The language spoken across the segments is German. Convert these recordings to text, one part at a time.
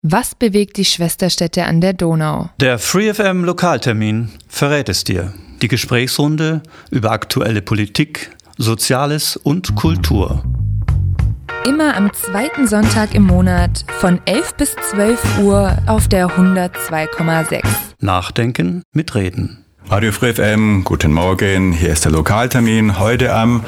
Was bewegt die Schwesterstädte an der Donau? Der FreeFM Lokaltermin verrät es dir. Die Gesprächsrunde über aktuelle Politik, Soziales und Kultur. Immer am zweiten Sonntag im Monat von 11 bis 12 Uhr auf der 102,6. Nachdenken mit Reden. Radio FreeFM, guten Morgen, hier ist der Lokaltermin. Heute am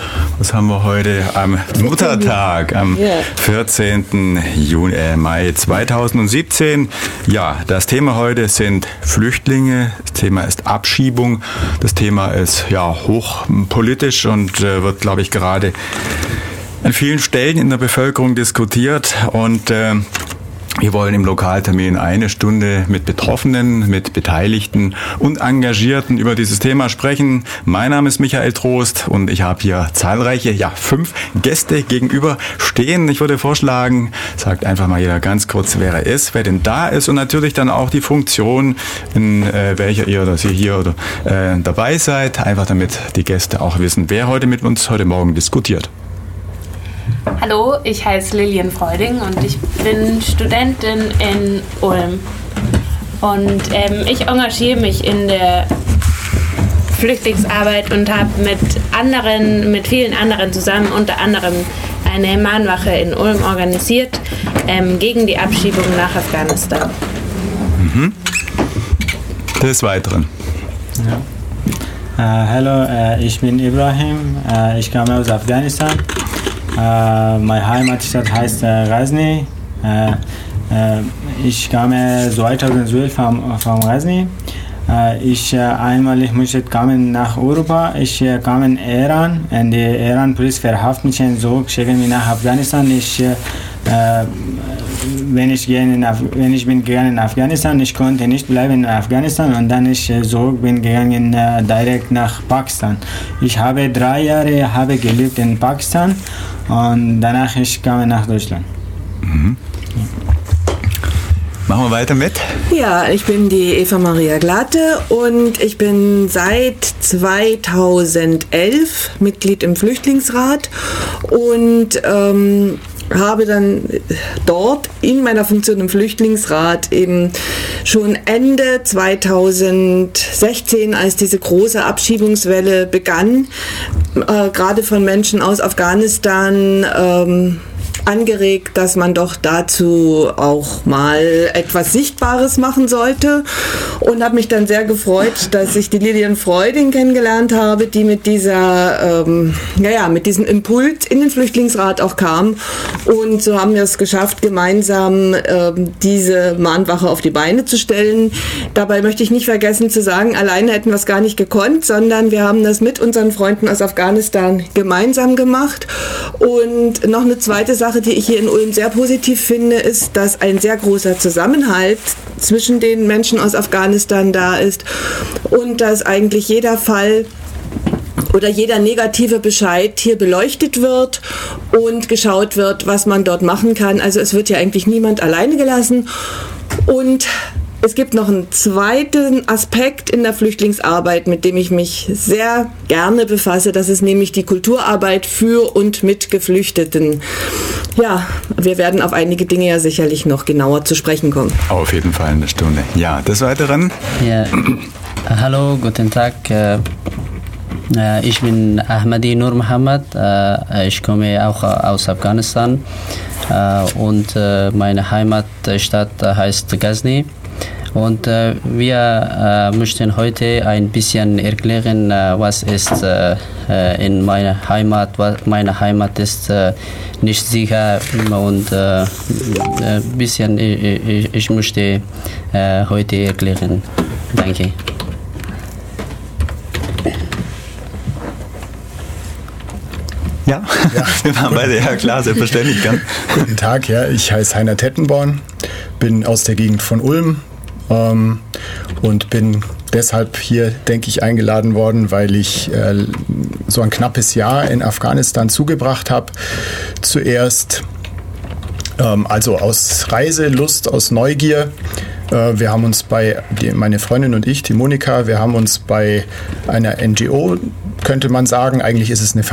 Muttertag, am 14. Mai 2017. Ja, das Thema heute sind Flüchtlinge, das Thema ist Abschiebung, das Thema ist hochpolitisch und wird, glaube ich, gerade an vielen Stellen in der Bevölkerung diskutiert und wir wollen im Lokaltermin eine Stunde mit Betroffenen, mit Beteiligten und Engagierten über dieses Thema sprechen. Mein Name ist Michael Trost und ich habe hier zahlreiche, 5 Gäste gegenüber stehen. Ich würde vorschlagen, sagt einfach mal jeder ganz kurz, wer er ist, wer denn da ist und natürlich dann auch die Funktion, in welcher ihr oder Sie hier oder dabei seid. Einfach damit die Gäste auch wissen, wer heute mit uns heute Morgen diskutiert. Hallo, ich heiße Lilian Freuding und ich bin Studentin in Ulm. Und ich engagiere mich in der Flüchtlingsarbeit und habe mit vielen anderen zusammen, unter anderem eine Mahnwache in Ulm organisiert, gegen die Abschiebung nach Afghanistan. Des Weiteren. Ja. Hallo, ich bin Ibrahim, ich komme aus Afghanistan. Meine Heimatstadt heißt Ghazni. Ich kam 2012 vom Ghazni. Ich musste kommen nach Europa. Ich kam in Iran und die Iran-Polizei verhaftet mich und so schicken mich nach Afghanistan. Ich bin gegangen in Afghanistan, ich konnte nicht bleiben in Afghanistan und dann bin gegangen direkt nach Pakistan. Ich habe 3 Jahre gelebt in Pakistan und danach kam ich nach Deutschland. Machen wir weiter mit? Ja, ich bin die Eva Maria Glatte und ich bin seit 2011 Mitglied im Flüchtlingsrat und habe dann dort in meiner Funktion im Flüchtlingsrat eben schon Ende 2016, als diese große Abschiebungswelle begann, gerade von Menschen aus Afghanistan, angeregt, dass man doch dazu auch mal etwas Sichtbares machen sollte und habe mich dann sehr gefreut, dass ich die Lilian Freuding kennengelernt habe, die mit diesem Impuls in den Flüchtlingsrat auch kam und so haben wir es geschafft, gemeinsam diese Mahnwache auf die Beine zu stellen. Dabei möchte ich nicht vergessen zu sagen, alleine hätten wir es gar nicht gekonnt, sondern wir haben das mit unseren Freunden aus Afghanistan gemeinsam gemacht und noch eine zweite Sache, die ich hier in Ulm sehr positiv finde, ist, dass ein sehr großer Zusammenhalt zwischen den Menschen aus Afghanistan da ist und dass eigentlich jeder Fall oder jeder negative Bescheid hier beleuchtet wird und geschaut wird, was man dort machen kann. Also es wird ja eigentlich niemand alleine gelassen und es gibt noch einen zweiten Aspekt in der Flüchtlingsarbeit, mit dem ich mich sehr gerne befasse. Das ist nämlich die Kulturarbeit für und mit Geflüchteten. Ja, wir werden auf einige Dinge ja sicherlich noch genauer zu sprechen kommen. Auf jeden Fall eine Stunde. Ja, des Weiteren. Ja. Hallo, guten Tag. Ich bin Ahmadi Nur Mohammed. Ich komme auch aus Afghanistan und meine Heimatstadt heißt Ghazni. Und wir möchten heute ein bisschen erklären, was ist in meiner Heimat. Meine Heimat ist nicht sicher und ein bisschen ich möchte heute erklären. Danke. Ja, wir waren beide, ja klar, selbstverständlich. Guten Tag, ich heiße Heiner Tettenborn, bin aus der Gegend von Ulm. Und bin deshalb hier, denke ich, eingeladen worden, weil ich so ein knappes Jahr in Afghanistan zugebracht habe. Zuerst also aus Reiselust, aus Neugier. Wir haben uns meine Freundin und ich, die Monika, wir haben uns bei einer NGO, könnte man sagen, eigentlich ist es eine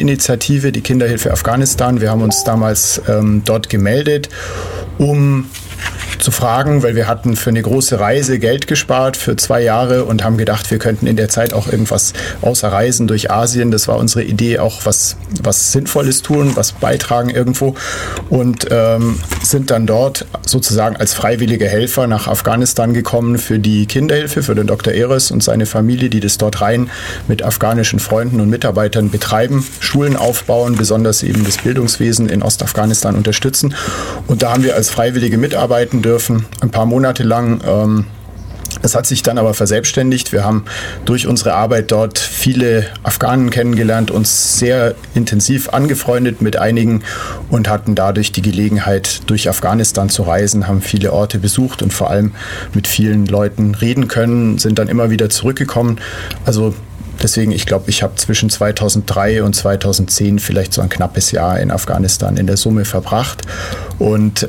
Familieninitiative, die Kinderhilfe Afghanistan. Wir haben uns damals dort gemeldet, um zu fragen, weil wir hatten für eine große Reise Geld gespart für 2 Jahre und haben gedacht, wir könnten in der Zeit auch irgendwas außer Reisen durch Asien, das war unsere Idee, auch was Sinnvolles tun, was beitragen irgendwo und sind dann dort sozusagen als freiwillige Helfer nach Afghanistan gekommen für die Kinderhilfe, für den Dr. Eres und seine Familie, die das dort rein mit afghanischen Freunden und Mitarbeitern betreiben, Schulen aufbauen, besonders eben das Bildungswesen in Ostafghanistan unterstützen. Und da haben wir als Freiwillige mitarbeiten dürfen, ein paar Monate lang. Das hat sich dann aber verselbstständigt. Wir haben durch unsere Arbeit dort viele Afghanen kennengelernt, uns sehr intensiv angefreundet mit einigen und hatten dadurch die Gelegenheit, durch Afghanistan zu reisen, haben viele Orte besucht und vor allem mit vielen Leuten reden können, sind dann immer wieder zurückgekommen. Also deswegen, ich glaube, ich habe zwischen 2003 und 2010 vielleicht so ein knappes Jahr in Afghanistan in der Summe verbracht und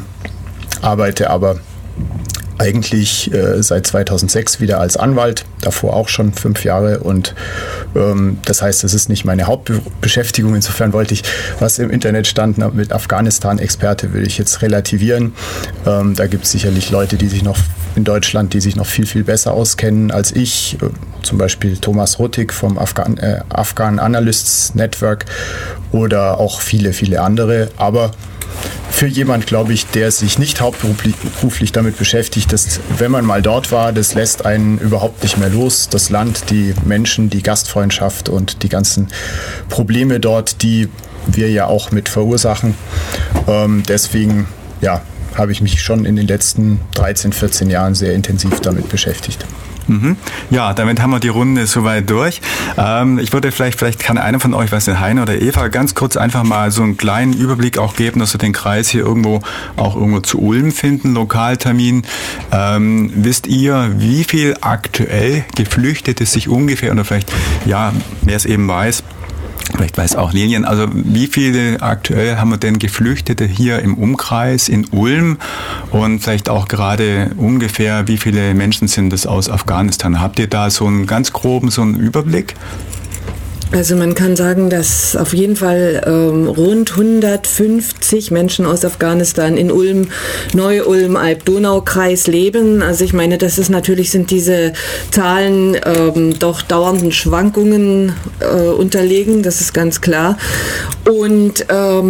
arbeite aber eigentlich seit 2006 wieder als Anwalt, davor auch schon 5 Jahre und das heißt, es ist nicht meine Hauptbeschäftigung. Insofern wollte ich, was im Internet stand mit Afghanistan-Experte, würde ich jetzt relativieren. Da gibt es sicherlich Leute, die sich noch in Deutschland, die sich noch viel, viel besser auskennen als ich. Zum Beispiel Thomas Ruttig vom Afghan Analysts Network oder auch viele, viele andere. Aber für jemand, glaube ich, der sich nicht hauptberuflich damit beschäftigt, dass, wenn man mal dort war, das lässt einen überhaupt nicht mehr los. Das Land, die Menschen, die Gastfreundschaft und die ganzen Probleme dort, die wir ja auch mit verursachen. Deswegen, ja, habe ich mich schon in den letzten 13, 14 Jahren sehr intensiv damit beschäftigt. Ja, damit haben wir die Runde soweit durch. Ich würde vielleicht kann einer von euch, was denn Heiner oder Eva, ganz kurz einfach mal so einen kleinen Überblick auch geben, dass wir den Kreis hier irgendwo zu Ulm finden, Lokaltermin. Wisst ihr, wie viel aktuell Geflüchtete sich ungefähr, oder vielleicht, ja, wer es eben weiß, vielleicht weiß auch Lilian, also wie viele aktuell haben wir denn Geflüchtete hier im Umkreis in Ulm und vielleicht auch gerade ungefähr, wie viele Menschen sind es aus Afghanistan? Habt ihr da so einen ganz groben Überblick? Also man kann sagen, dass auf jeden Fall rund 150 Menschen aus Afghanistan in Ulm, Neu-Ulm, Alb-Donau-Kreis leben. Also ich meine, sind diese Zahlen doch dauernden Schwankungen unterlegen, das ist ganz klar. Und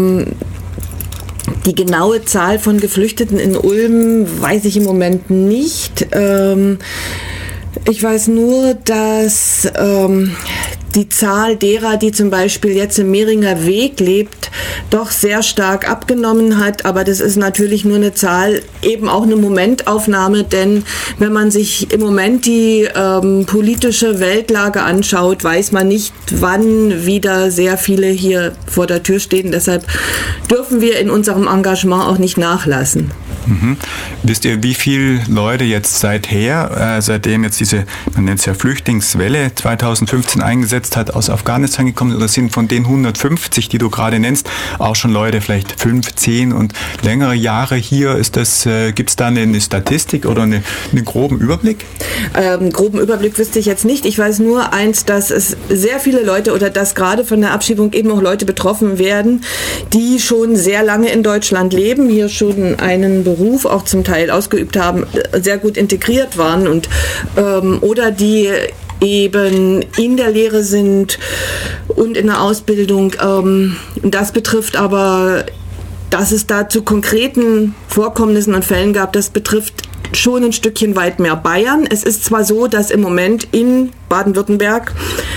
die genaue Zahl von Geflüchteten in Ulm weiß ich im Moment nicht. Ich weiß nur, dass die Zahl derer, die zum Beispiel jetzt im Mehringer Weg lebt, doch sehr stark abgenommen hat. Aber das ist natürlich nur eine Zahl, eben auch eine Momentaufnahme, denn wenn man sich im Moment die politische Weltlage anschaut, weiß man nicht, wann wieder sehr viele hier vor der Tür stehen. Deshalb dürfen wir in unserem Engagement auch nicht nachlassen. Wisst ihr, wie viele Leute jetzt seitdem jetzt diese, man nennt es ja Flüchtlingswelle 2015 eingesetzt hat, aus Afghanistan gekommen sind, oder sind von den 150, die du gerade nennst, auch schon Leute vielleicht 5, 10 und längere Jahre hier? Gibt es da eine Statistik oder einen groben Überblick? Groben Überblick wüsste ich jetzt nicht. Ich weiß nur eins, dass es sehr viele Leute oder dass gerade von der Abschiebung eben auch Leute betroffen werden, die schon sehr lange in Deutschland leben, hier schon einen Beruf auch zum Teil ausgeübt haben, sehr gut integriert waren und oder die eben in der Lehre sind und in der Ausbildung. Das betrifft aber, dass es da zu konkreten Vorkommnissen und Fällen gab, das betrifft schon ein Stückchen weit mehr Bayern. Es ist zwar so, dass im Moment in Baden-Württemberg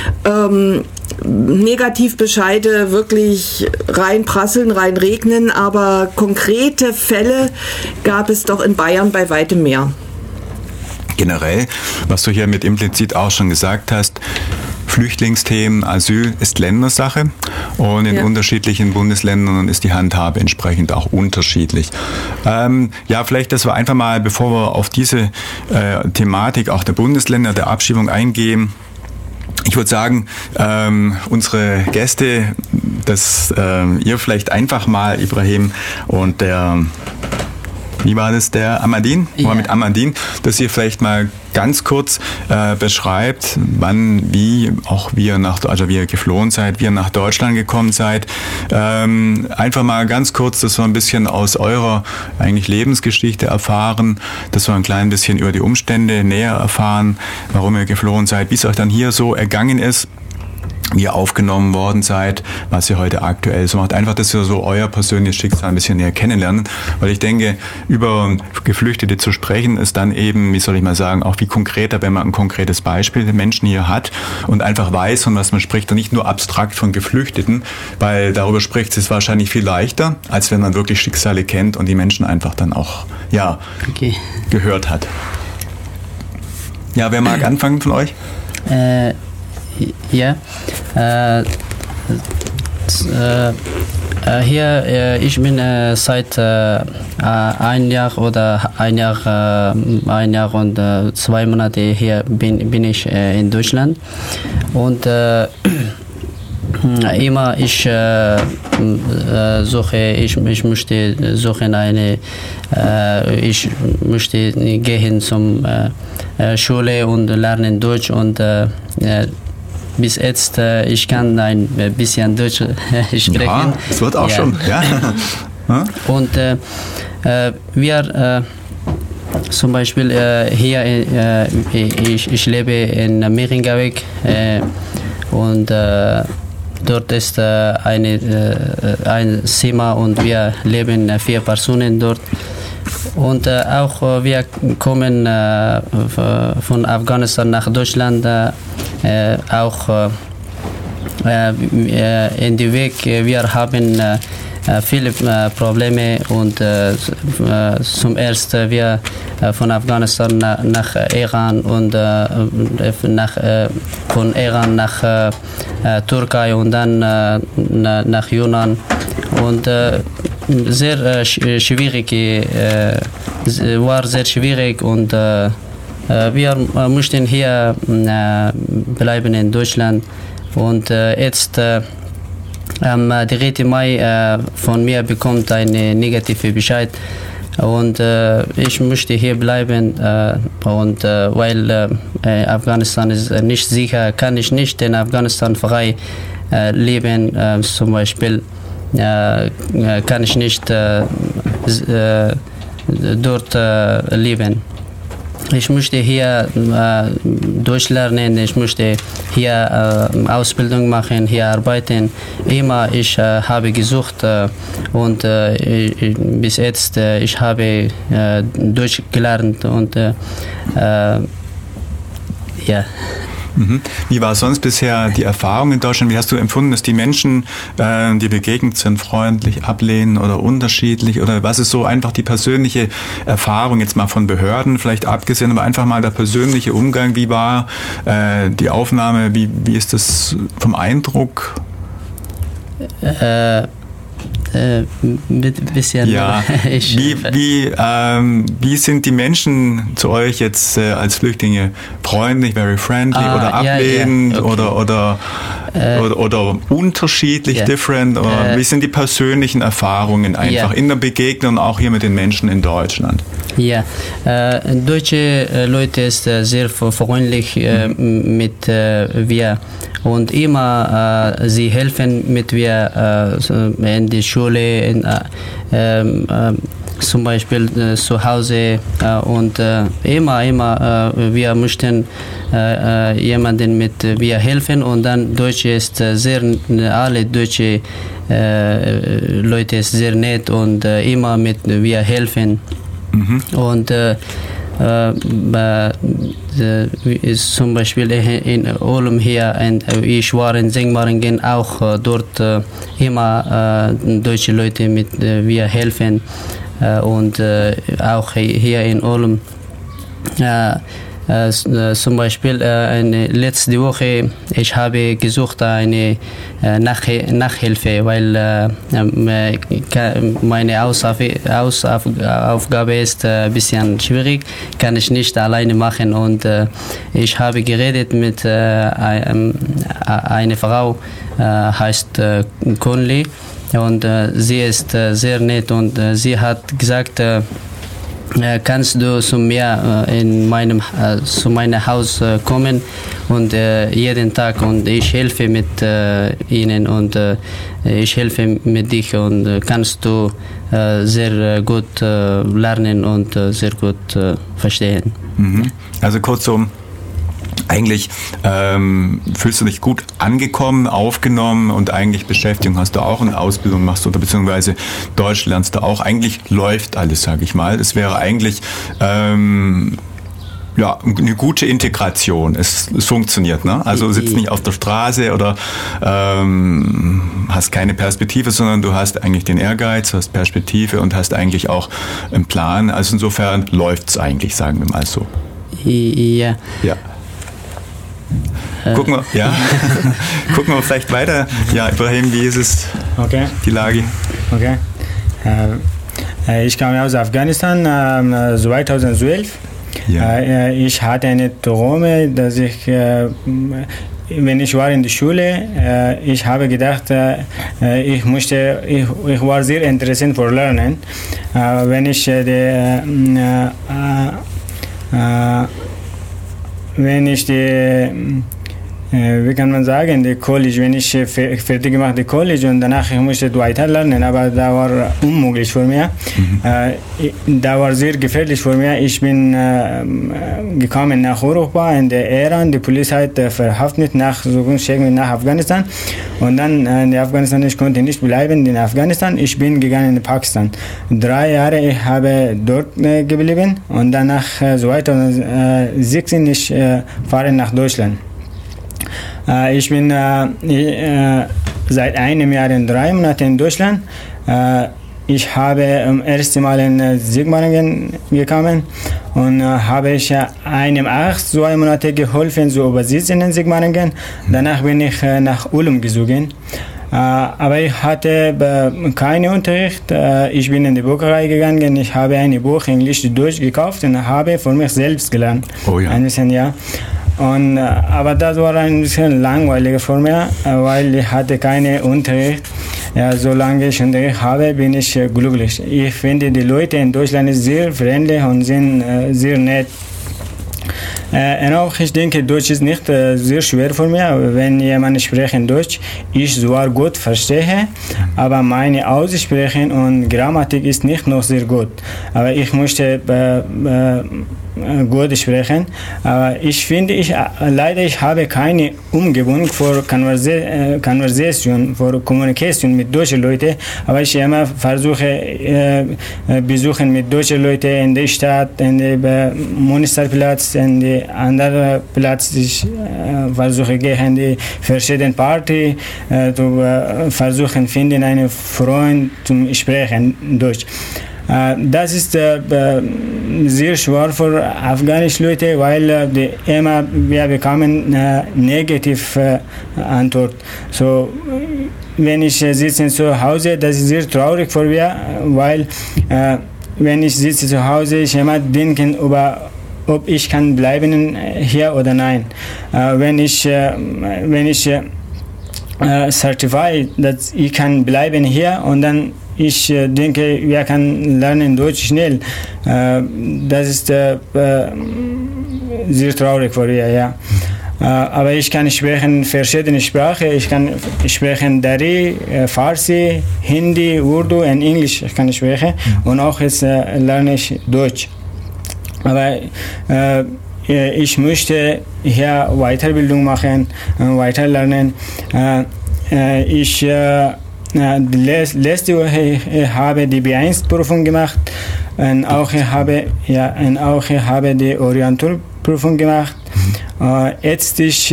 Negativbescheide wirklich reinprasseln, reinregnen, aber konkrete Fälle gab es doch in Bayern bei weitem mehr. Generell, was du hier mit implizit auch schon gesagt hast, Flüchtlingsthemen, Asyl ist Ländersache und in unterschiedlichen Bundesländern ist die Handhabe entsprechend auch unterschiedlich. Vielleicht, dass wir einfach mal, bevor wir auf diese Thematik auch der Bundesländer, der Abschiebung eingehen, ich würde sagen, unsere Gäste, dass ihr vielleicht einfach mal, Ibrahim und der Wie war das, der Ahmadin? Ja. Mit Ahmadin, dass ihr vielleicht mal ganz kurz beschreibt, wann, wie auch wie ihr geflohen seid, wie ihr nach Deutschland gekommen seid. Einfach mal ganz kurz, dass wir ein bisschen aus eurer eigentlich Lebensgeschichte erfahren, dass wir ein klein bisschen über die Umstände näher erfahren, warum ihr geflohen seid, wie es euch dann hier so ergangen ist, wie ihr aufgenommen worden seid, was ihr heute aktuell so macht. Einfach, dass wir so euer persönliches Schicksal ein bisschen näher kennenlernen, weil ich denke, über Geflüchtete zu sprechen, ist dann eben, wie soll ich mal sagen, auch viel konkreter, wenn man ein konkretes Beispiel der Menschen hier hat und einfach weiß, von was man spricht und nicht nur abstrakt von Geflüchteten, weil darüber spricht es wahrscheinlich viel leichter, als wenn man wirklich Schicksale kennt und die Menschen einfach dann auch, gehört hat. Ja, wer mag anfangen von euch? Ja, hier, ich bin seit ein Jahr und 2 Monate hier bin ich in Deutschland und immer ich möchte gehen zum Schule und lernen Deutsch und bis jetzt, ich kann ein bisschen Deutsch sprechen. Ja, das wird auch schon. Ja. Und wir, zum Beispiel hier, ich lebe in Mehringaweg und dort ist ein Zimmer und wir leben 4 Personen dort. Und auch wir kommen von Afghanistan nach Deutschland, auch in den Weg. Wir haben viele Probleme und zum ersten wir von Afghanistan nach Iran und von Iran nach Türkei und dann nach Yunan und sehr schwierig, war sehr schwierig und wir mussten hier bleiben in Deutschland und jetzt am 3. Mai von mir bekommt eine negative Bescheid und ich möchte hier bleiben und weil Afghanistan ist nicht sicher, kann ich nicht in Afghanistan frei leben, zum Beispiel kann ich nicht dort leben. Ich möchte hier Deutsch lernen, ich möchte hier Ausbildung machen, hier arbeiten. Immer ich habe gesucht und bis jetzt ich habe Deutsch gelernt und ja. Wie war sonst bisher die Erfahrung in Deutschland? Wie hast du empfunden, dass die Menschen, die begegnet sind, freundlich, ablehnen oder unterschiedlich? Oder was ist so einfach die persönliche Erfahrung, jetzt mal von Behörden vielleicht abgesehen, aber einfach mal der persönliche Umgang? Wie war die Aufnahme? Wie ist das vom Eindruck? Bisschen. Ja. Wie sind die Menschen zu euch jetzt als Flüchtlinge? Freundlich, very friendly oder ablehnend ja, okay. oder unterschiedlich, different? Oder wie sind die persönlichen Erfahrungen einfach in der Begegnung auch hier mit den Menschen in Deutschland? Ja, deutsche Leute ist sehr freundlich mit wir und immer sie helfen mit wir in die Schule, zum Beispiel zu Hause und immer wir möchten jemanden mit wir helfen und dann Deutsch ist alle deutsche Leute ist sehr nett und immer mit wir helfen. Und ist zum Beispiel in Ulm hier, ich war in Sigmaringen auch dort immer deutsche Leute mit wir helfen und auch hier in Ulm. Zum Beispiel letzte Woche ich habe gesucht eine Nachhilfe, weil meine Aufgabe ist ein bisschen schwierig, kann ich nicht alleine machen und ich habe geredet mit einer Frau, heißt Conley und sie ist sehr nett und sie hat gesagt, kannst du zu mir zu meinem Haus kommen und jeden Tag und ich helfe mit ihnen und ich helfe mit dich und kannst du sehr gut lernen und sehr gut verstehen. Also kurzum, eigentlich fühlst du dich gut angekommen, aufgenommen und eigentlich Beschäftigung hast du auch, eine Ausbildung machst oder beziehungsweise Deutsch lernst du auch. Eigentlich läuft alles, sage ich mal. Es wäre eigentlich eine gute Integration. Es funktioniert, ne? Also du sitzt nicht auf der Straße oder hast keine Perspektive, sondern du hast eigentlich den Ehrgeiz, hast Perspektive und hast eigentlich auch einen Plan. Also insofern läuft's eigentlich, sagen wir mal so. Ja. Gucken wir vielleicht weiter. Ja, Ibrahim, wie ist es? Okay. Die Lage? Okay. Ich komme aus Afghanistan 2012. Ja. Ich hatte eine Träume, dass ich, wenn ich war in der Schule, ich habe gedacht, ich war sehr interessiert für Lernen. Wenn ich wie kann man sagen, die College, wenn ich fertig gemacht die College und danach ich musste weiter lernen, aber da war unmöglich für mich. Da war sehr gefährlich für mich. Ich bin gekommen nach Europa in der Iran, die Polizei hat verhaftet nach Afghanistan und dann in Afghanistan, ich konnte nicht bleiben in Afghanistan, ich bin gegangen in Pakistan. 3 Jahre ich habe dort geblieben und danach 2016 ich fahre nach Deutschland. Ich bin seit einem Jahr und 3 Monaten in Deutschland. Ich habe das erste Mal in Sigmaringen gekommen und habe ich einem 2 Monate geholfen zu übersetzen in Sigmaringen. Danach bin ich nach Ulm gezogen. Aber ich hatte keinen Unterricht. Ich bin in die Bücherei gegangen. Ich habe ein Buch Englisch-Deutsch gekauft und habe für mich selbst gelernt. Oh ja. Ein bisschen, ja. Aber das war ein bisschen langweilig für mich, weil ich hatte keinen Unterricht. Ja, solange ich Unterricht habe, bin ich glücklich. Ich finde, die Leute in Deutschland sind sehr freundlich und sind sehr nett. Und auch ich denke, Deutsch ist nicht sehr schwer für mich. Wenn jemand spricht in Deutsch, ich zwar gut verstehe, aber meine Aussprechen und Grammatik ist nicht noch sehr gut. Aber ich möchte gut sprechen. Aber ich finde, ich habe keine Umgebung für Conversation, für Kommunikation mit deutschen Leuten. Aber ich immer versuche, besuchen mit deutschen Leuten in der Stadt, in der Münsterplatz, in die andere Platz. Ich versuche gehen in die verschiedenen Partys, versuchen finden einen Freund zum Sprechen Deutsch. Das ist sehr schwer für afghanische Leute, weil wir bekommen negative Antwort. So, wenn ich sitze zu Hause, das ist sehr traurig für mich, weil wenn ich sitze zu Hause, ich immer denke über ob ich kann bleiben hier oder nein. Wenn ich certified, dass ich kann bleiben hier und dann ich denke, wir können lernen Deutsch schnell. Das ist sehr traurig für mich, ja. Aber ich kann sprechen verschiedene Sprachen. Ich kann sprechen Dari, Farsi, Hindi, Urdu und Englisch. Ich kann sprechen und auch jetzt lerne ich Deutsch. Aber ich möchte hier Weiterbildung machen, weiter lernen. Letzte Woche habe die B1-Prüfung gemacht und auch habe die Orientalprüfung gemacht. Jetzt ich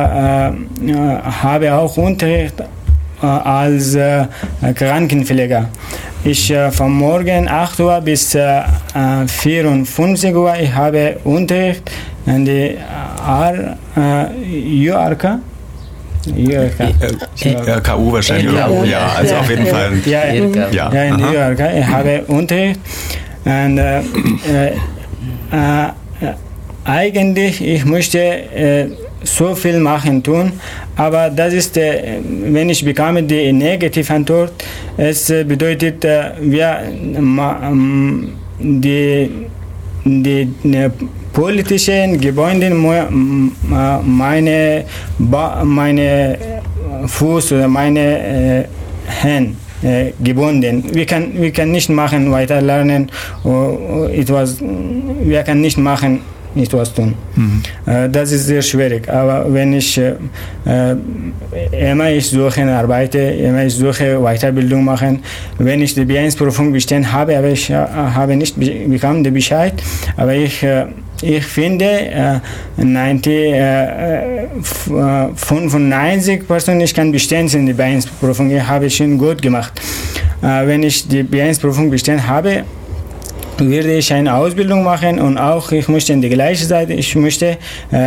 habe auch Unterricht als Krankenpfleger. Ich von morgen 8 Uhr bis 54 Uhr ich habe Unterricht in die RKU wahrscheinlich. Ja, also auf jeden Fall. Ja, in New York. Ich habe Unterricht. Und eigentlich, ich möchte so viel machen tun, aber das ist, wenn ich bekomme die negative Antwort, es bedeutet, die politischen Gebäude, meine Fuß oder meine Hände gebunden. Wir können nicht machen, weiter lernen, wir können nicht machen, etwas tun. Das ist sehr schwierig. Aber wenn ich immer arbeite, immer ich suche Weiterbildung machen, wenn ich die B1-Prüfung bestehen habe, aber ich habe nicht bekommen den Bescheid, aber ich finde 95% ich kann bestehen in der B1-Prüfung. Ich habe schon gut gemacht. Wenn ich die B1-Prüfung bestehen habe, würde ich eine Ausbildung machen und auch ich möchte in die gleiche Seite, ich möchte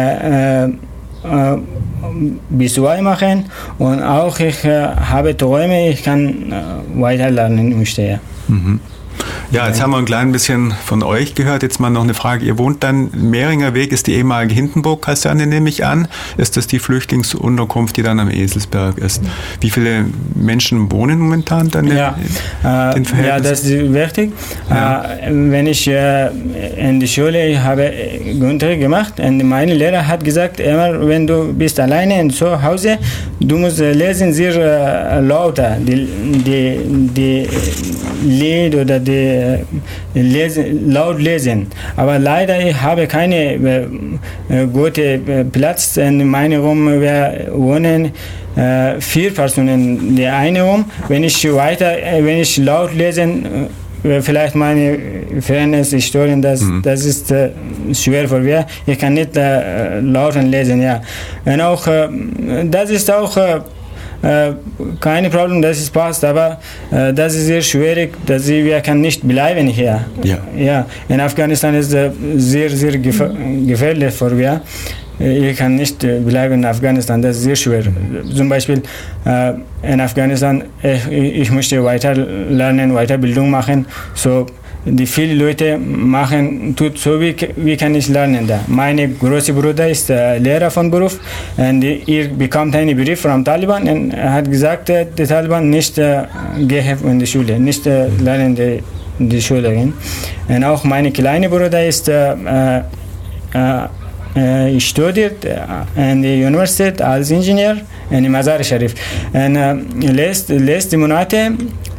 B2 machen und auch ich habe Träume, ich kann weiterlernen möchte. Ja. Ja, jetzt haben wir ein klein bisschen von euch gehört. Jetzt mal noch eine Frage. Ihr wohnt dann, Mehringer Weg ist die ehemalige Hindenburg-Kaserne, nehme ich an. Ist das die Flüchtlingsunterkunft, die dann am Eselsberg ist? Wie viele Menschen wohnen momentan dann in den Verhältnissen? Ja, das ist wichtig. Ja. Wenn ich in der Schule habe Unterricht gemacht und mein Lehrer hat gesagt, immer wenn du bist alleine zu Hause, du musst lesen sehr lauter, die Lied oder die laut lesen. Aber leider ich habe keine gute Platz in meinem Raum. Wir wohnen 4 Personen in der einen Raum. Wenn ich laut lesen, vielleicht meine Fairness-Historien, das ist schwer für mich. Ich kann nicht laut lesen, ja. Und auch, das ist auch kein Problem, das ist passt, aber das ist sehr schwierig, dass wir kann nicht bleiben hier. Ja. In Afghanistan ist es sehr, sehr gefährlich für wir. Ich kann nicht bleiben in Afghanistan, das ist sehr schwer. Zum Beispiel in Afghanistan, ich möchte weiter lernen, Weiterbildung machen, so die viele Leute tut so, wie kann ich lernen da. Mein großer Bruder ist Lehrer von Beruf und er bekommt einen Brief vom Taliban und er hat gesagt, die Taliban nicht gehen in die Schule, nicht lernen die Schule gehen. Und auch mein kleiner Bruder ist studiert an der Universität als Ingenieur in Mazar Sharif und letzte Monate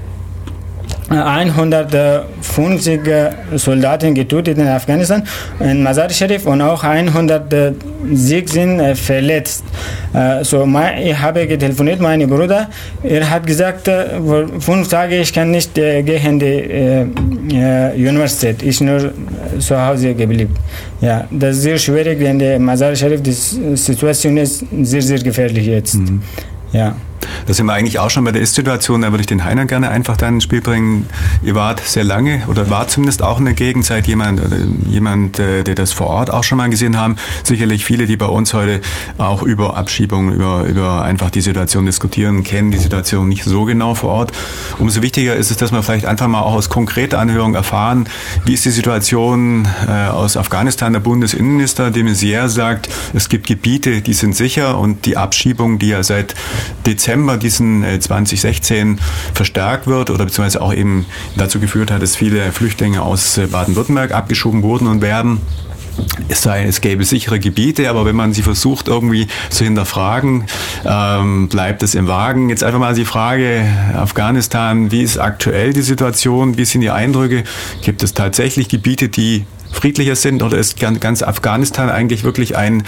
150 Soldaten getötet in Afghanistan, in Mazar Sharif und auch 106 sind verletzt. Ich habe telefoniert mit meinem Bruder. Er hat gesagt, vor 5 Tagen ich kann nicht gehen in die Universität. Ich bin nur zu Hause geblieben. Ja, das ist sehr schwierig, denn in Mazar Sharif die Situation ist sehr, sehr gefährlich jetzt. Ja. Da sind wir eigentlich auch schon bei der Ist-Situation, da würde ich den Heiner gerne einfach dann ins Spiel bringen. Ihr wart sehr lange oder war zumindest auch in der Gegend, seid jemand, der das vor Ort auch schon mal gesehen haben. Sicherlich viele, die bei uns heute auch über Abschiebungen, über einfach die Situation diskutieren, kennen die Situation nicht so genau vor Ort. Umso wichtiger ist es, dass wir vielleicht einfach mal auch aus konkreter Anhörung erfahren, wie ist die Situation aus Afghanistan. Der Bundesinnenminister de Maizière sagt, es gibt Gebiete, die sind sicher und die Abschiebung, die ja seit Dezember diesen 2016 verstärkt wird oder beziehungsweise auch eben dazu geführt hat, dass viele Flüchtlinge aus Baden-Württemberg abgeschoben wurden und werden. Es gäbe sichere Gebiete, aber wenn man sie versucht irgendwie zu hinterfragen, bleibt es im Wagen. Jetzt einfach mal die Frage, Afghanistan, wie ist aktuell die Situation, wie sind die Eindrücke? Gibt es tatsächlich Gebiete, die friedlicher sind oder ist ganz Afghanistan eigentlich wirklich ein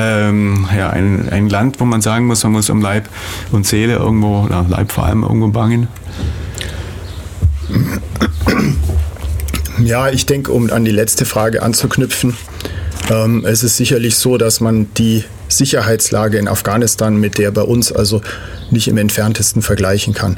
Land, wo man sagen muss, man muss um Leib und Seele irgendwo, oder Leib vor allem irgendwo bangen? Ja, ich denke, um an die letzte Frage anzuknüpfen, es ist sicherlich so, dass man die Sicherheitslage in Afghanistan mit der bei uns also nicht im Entferntesten vergleichen kann.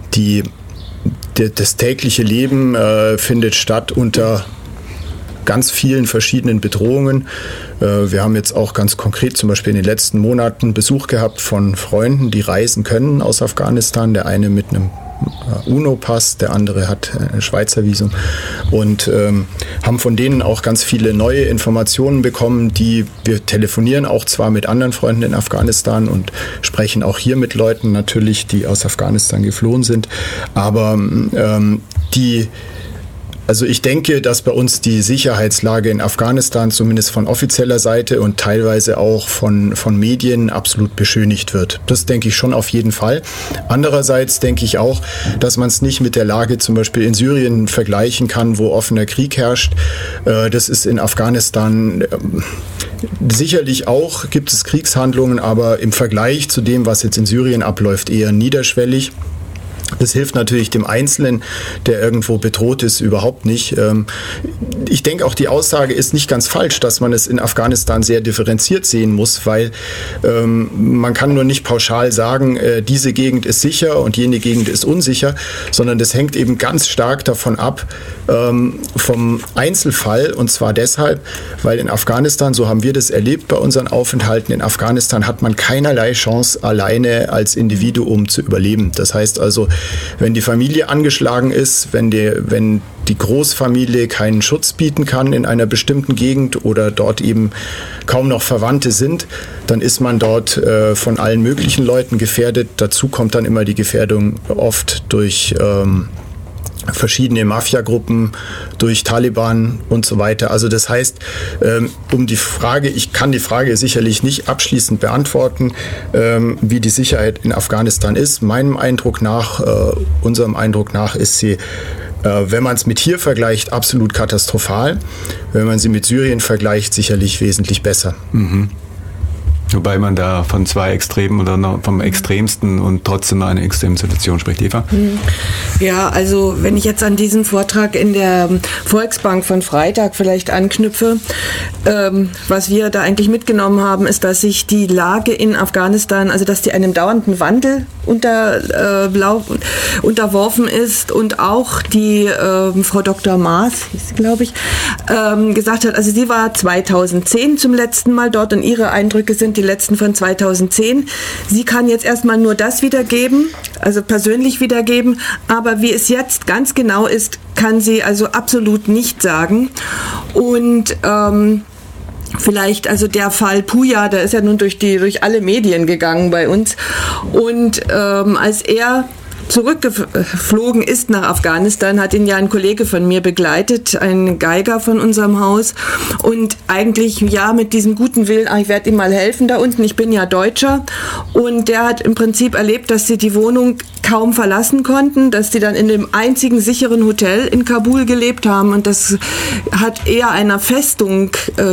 Das tägliche Leben findet statt unter ganz vielen verschiedenen Bedrohungen. Wir haben jetzt auch ganz konkret zum Beispiel in den letzten Monaten Besuch gehabt von Freunden, die reisen können aus Afghanistan. Der eine mit einem UNO-Pass, der andere hat ein Schweizer Visum und haben von denen auch ganz viele neue Informationen bekommen, wir telefonieren auch zwar mit anderen Freunden in Afghanistan und sprechen auch hier mit Leuten natürlich, die aus Afghanistan geflohen sind, aber Also ich denke, dass bei uns die Sicherheitslage in Afghanistan zumindest von offizieller Seite und teilweise auch von Medien absolut beschönigt wird. Das denke ich schon auf jeden Fall. Andererseits denke ich auch, dass man es nicht mit der Lage zum Beispiel in Syrien vergleichen kann, wo offener Krieg herrscht. Das ist in Afghanistan sicherlich auch, gibt es Kriegshandlungen, aber im Vergleich zu dem, was jetzt in Syrien abläuft, eher niederschwellig. Das hilft natürlich dem Einzelnen, der irgendwo bedroht ist, überhaupt nicht. Ich denke auch, die Aussage ist nicht ganz falsch, dass man es in Afghanistan sehr differenziert sehen muss, weil man kann nur nicht pauschal sagen, diese Gegend ist sicher und jene Gegend ist unsicher, sondern das hängt eben ganz stark davon ab, vom Einzelfall, und zwar deshalb, weil in Afghanistan, so haben wir das erlebt bei unseren Aufenthalten, in Afghanistan hat man keinerlei Chance, alleine als Individuum zu überleben. Das heißt also, wenn die Familie angeschlagen ist, wenn die Großfamilie keinen Schutz bieten kann in einer bestimmten Gegend oder dort eben kaum noch Verwandte sind, dann ist man dort von allen möglichen Leuten gefährdet. Dazu kommt dann immer die Gefährdung oft durch verschiedene Mafiagruppen, durch Taliban und so weiter. Also das heißt, ich kann die Frage sicherlich nicht abschließend beantworten, wie die Sicherheit in Afghanistan ist. Meinem Eindruck nach, unserem Eindruck nach ist sie, wenn man es mit hier vergleicht, absolut katastrophal. Wenn man sie mit Syrien vergleicht, sicherlich wesentlich besser. Mhm. Wobei man da von zwei Extremen oder noch vom Extremsten und trotzdem einer extremen Situation spricht. Eva? Ja, also wenn ich jetzt an diesen Vortrag in der Volksbank von Freitag vielleicht anknüpfe, was wir da eigentlich mitgenommen haben, ist, dass sich die Lage in Afghanistan, also dass die einem dauernden Wandel unterworfen ist und auch die Frau Dr. Maas, hieß sie, glaube ich, gesagt hat, also sie war 2010 zum letzten Mal dort und ihre Eindrücke sind die letzten von 2010. Sie kann jetzt erstmal nur das wiedergeben, also persönlich wiedergeben, aber wie es jetzt ganz genau ist, kann sie also absolut nicht sagen. Und vielleicht, also der Fall Puja, der ist ja nun durch alle Medien gegangen bei uns. Und als er zurückgeflogen ist nach Afghanistan, hat ihn ja ein Kollege von mir begleitet, ein Geiger von unserem Haus, und eigentlich ja mit diesem guten Willen, ich werde ihm mal helfen da unten, ich bin ja Deutscher, und der hat im Prinzip erlebt, dass sie die Wohnung kaum verlassen konnten, dass sie dann in dem einzigen sicheren Hotel in Kabul gelebt haben, und das hat eher einer Festung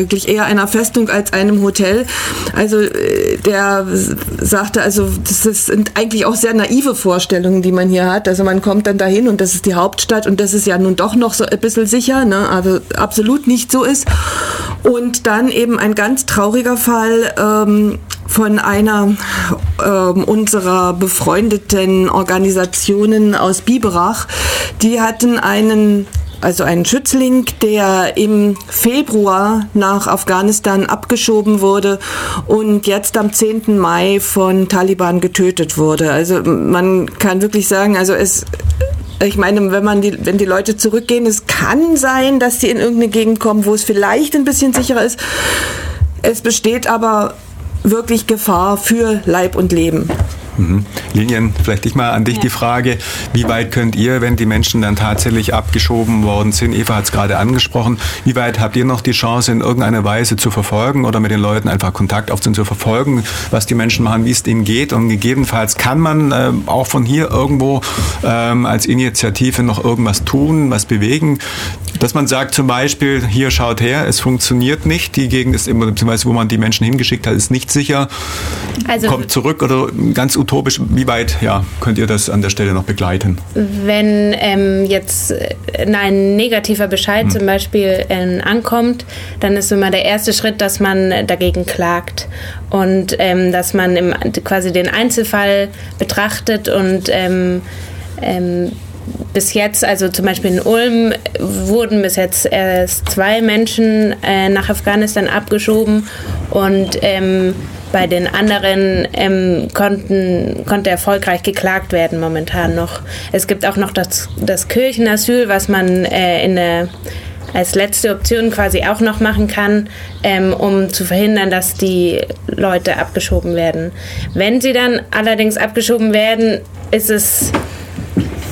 als einem Hotel. Also der sagte, also das sind eigentlich auch sehr naive Vorstellungen, die man hier hat. Also man kommt dann dahin und das ist die Hauptstadt und das ist ja nun doch noch so ein bisschen sicher, ne? Also absolut nicht so ist. Und dann eben ein ganz trauriger Fall von einer unserer befreundeten Organisationen aus Biberach. Die hatten einen Schützling, der im Februar nach Afghanistan abgeschoben wurde und jetzt am 10. Mai von Taliban getötet wurde. Also man kann wirklich sagen, ich meine, wenn die Leute zurückgehen, es kann sein, dass sie in irgendeine Gegend kommen, wo es vielleicht ein bisschen sicherer ist. Es besteht aber wirklich Gefahr für Leib und Leben. Lilian, vielleicht ich mal an dich die Frage, wie weit könnt ihr, wenn die Menschen dann tatsächlich abgeschoben worden sind, Eva hat es gerade angesprochen, wie weit habt ihr noch die Chance, in irgendeiner Weise zu verfolgen oder mit den Leuten einfach Kontakt aufzunehmen, zu verfolgen, was die Menschen machen, wie es ihnen geht, und gegebenenfalls kann man auch von hier irgendwo als Initiative noch irgendwas tun, was bewegen, dass man sagt zum Beispiel, hier schaut her, es funktioniert nicht, die Gegend ist immer, beziehungsweise wo man die Menschen hingeschickt hat, ist nicht sicher, kommt zurück, oder ganz utopisch, wie weit könnt ihr das an der Stelle noch begleiten? Wenn jetzt ein negativer Bescheid zum Beispiel ankommt, dann ist immer der erste Schritt, dass man dagegen klagt und dass man quasi den Einzelfall betrachtet und bis jetzt, also zum Beispiel in Ulm, wurden bis jetzt erst 2 Menschen nach Afghanistan abgeschoben und bei den anderen konnte erfolgreich geklagt werden momentan noch. Es gibt auch noch das Kirchenasyl, was man als letzte Option quasi auch noch machen kann, um zu verhindern, dass die Leute abgeschoben werden. Wenn sie dann allerdings abgeschoben werden, ist es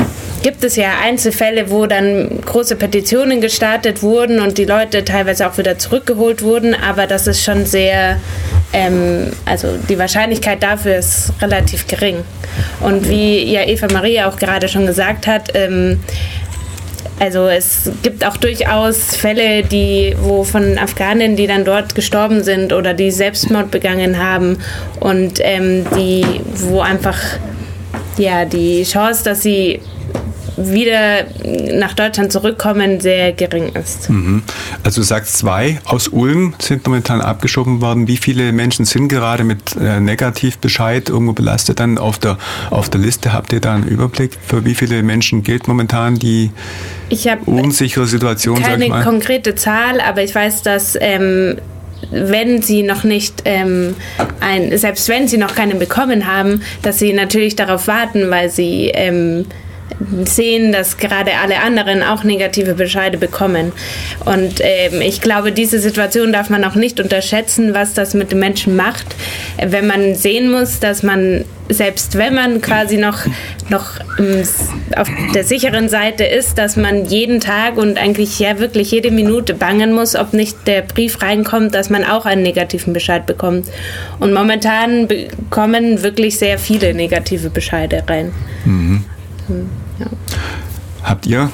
gibt es ja Einzelfälle, wo dann große Petitionen gestartet wurden und die Leute teilweise auch wieder zurückgeholt wurden, aber das ist schon sehr, also die Wahrscheinlichkeit dafür ist relativ gering. Und wie ja Eva Maria auch gerade schon gesagt hat, also es gibt auch durchaus Fälle, wo von Afghanen, die dann dort gestorben sind oder die Selbstmord begangen haben und wo einfach ja die Chance, dass sie wieder nach Deutschland zurückkommen, sehr gering ist. Also du sagst, 2 aus Ulm sind momentan abgeschoben worden. Wie viele Menschen sind gerade mit Negativbescheid irgendwo belastet dann auf der Liste? Habt ihr da einen Überblick? Für wie viele Menschen gilt momentan die unsichere Situation? Ich habe keine konkrete Zahl, aber ich weiß, dass wenn sie noch nicht selbst wenn sie noch keinen bekommen haben, dass sie natürlich darauf warten, weil sie sehen, dass gerade alle anderen auch negative Bescheide bekommen. Und ich glaube, diese Situation darf man auch nicht unterschätzen, was das mit den Menschen macht, wenn man sehen muss, dass man, selbst wenn man quasi noch auf der sicheren Seite ist, dass man jeden Tag und eigentlich ja wirklich jede Minute bangen muss, ob nicht der Brief reinkommt, dass man auch einen negativen Bescheid bekommt. Und momentan bekommen wirklich sehr viele negative Bescheide rein. Ja. Habt ihr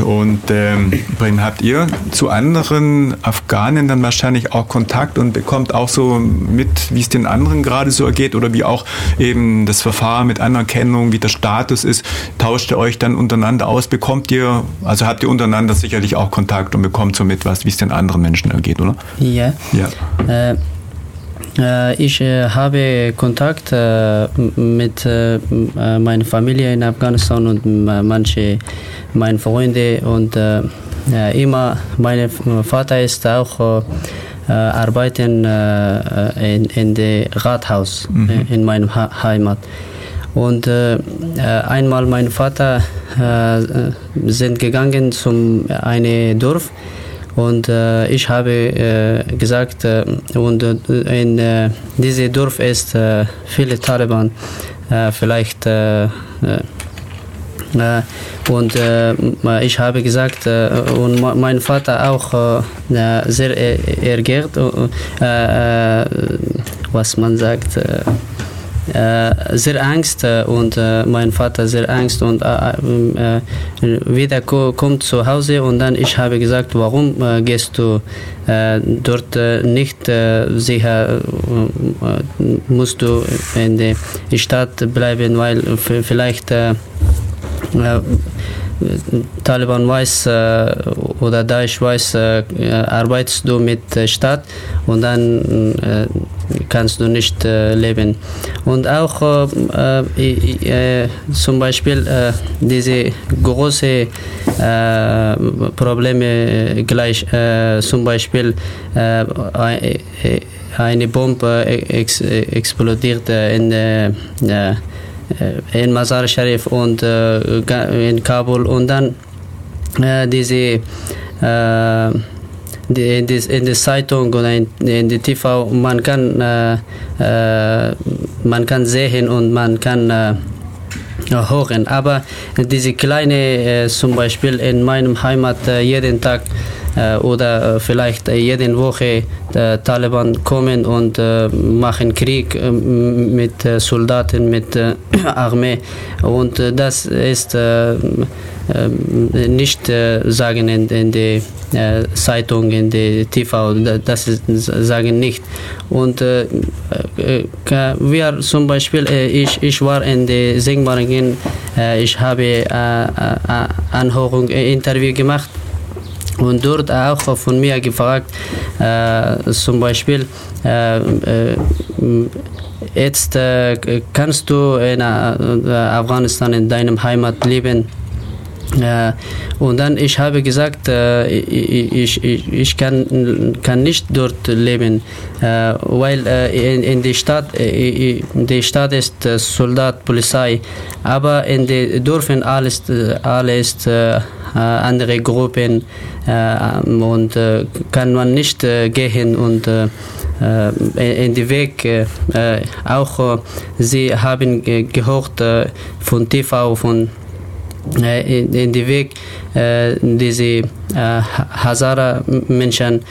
zu anderen Afghanen dann wahrscheinlich auch Kontakt und bekommt auch so mit, wie es den anderen gerade so ergeht oder wie auch eben das Verfahren mit Anerkennung, wie der Status ist, tauscht ihr euch dann untereinander aus? Habt ihr untereinander sicherlich auch Kontakt und bekommt so mit, wie es den anderen Menschen ergeht, oder? Ja. Ich habe Kontakt mit meiner Familie in Afghanistan und meine Freunde und immer, mein Vater ist auch arbeiten in dem Rathaus in meiner Heimat. Und einmal mein Vater sind gegangen zum einem Dorf. Und ich habe gesagt, und in diesem Dorf ist viele Taliban, vielleicht und ich habe gesagt, und mein Vater auch sehr ärgert, was man sagt, sehr Angst und mein Vater sehr Angst und wieder kommt zu Hause und dann ich habe gesagt, warum gehst du dort nicht sicher, musst du in der Stadt bleiben, weil vielleicht Taliban weiß oder Daesh weiß, arbeitest du mit der Stadt und dann kannst du nicht leben. Und auch zum Beispiel diese großen Probleme gleich, zum Beispiel eine Bombe explodiert in Mazar Sharif und in Kabul und dann diese in der Zeitung oder in der TV, man kann sehen und man kann hören, aber diese kleine zum Beispiel in meinem Heimat jeden Tag oder vielleicht jede Woche Taliban kommen und machen Krieg mit Soldaten, mit Armee und das ist nicht sagen in der Zeitung, in der TV, das ist, sagen nicht. Und wir zum Beispiel, ich war in der Singmaringen, ich habe Anhörung, Interview gemacht. Und dort auch von mir gefragt, zum Beispiel, jetzt kannst du in Afghanistan in deinem Heimat leben? Und dann ich habe gesagt, ich kann nicht dort leben, weil in der Stadt, die Stadt ist Soldat, Polizei, aber in den Dörfern alles ist andere Gruppen und kann man nicht gehen und in den Weg auch sie haben gehört von TV, von in den Weg diese Hazara-Menschen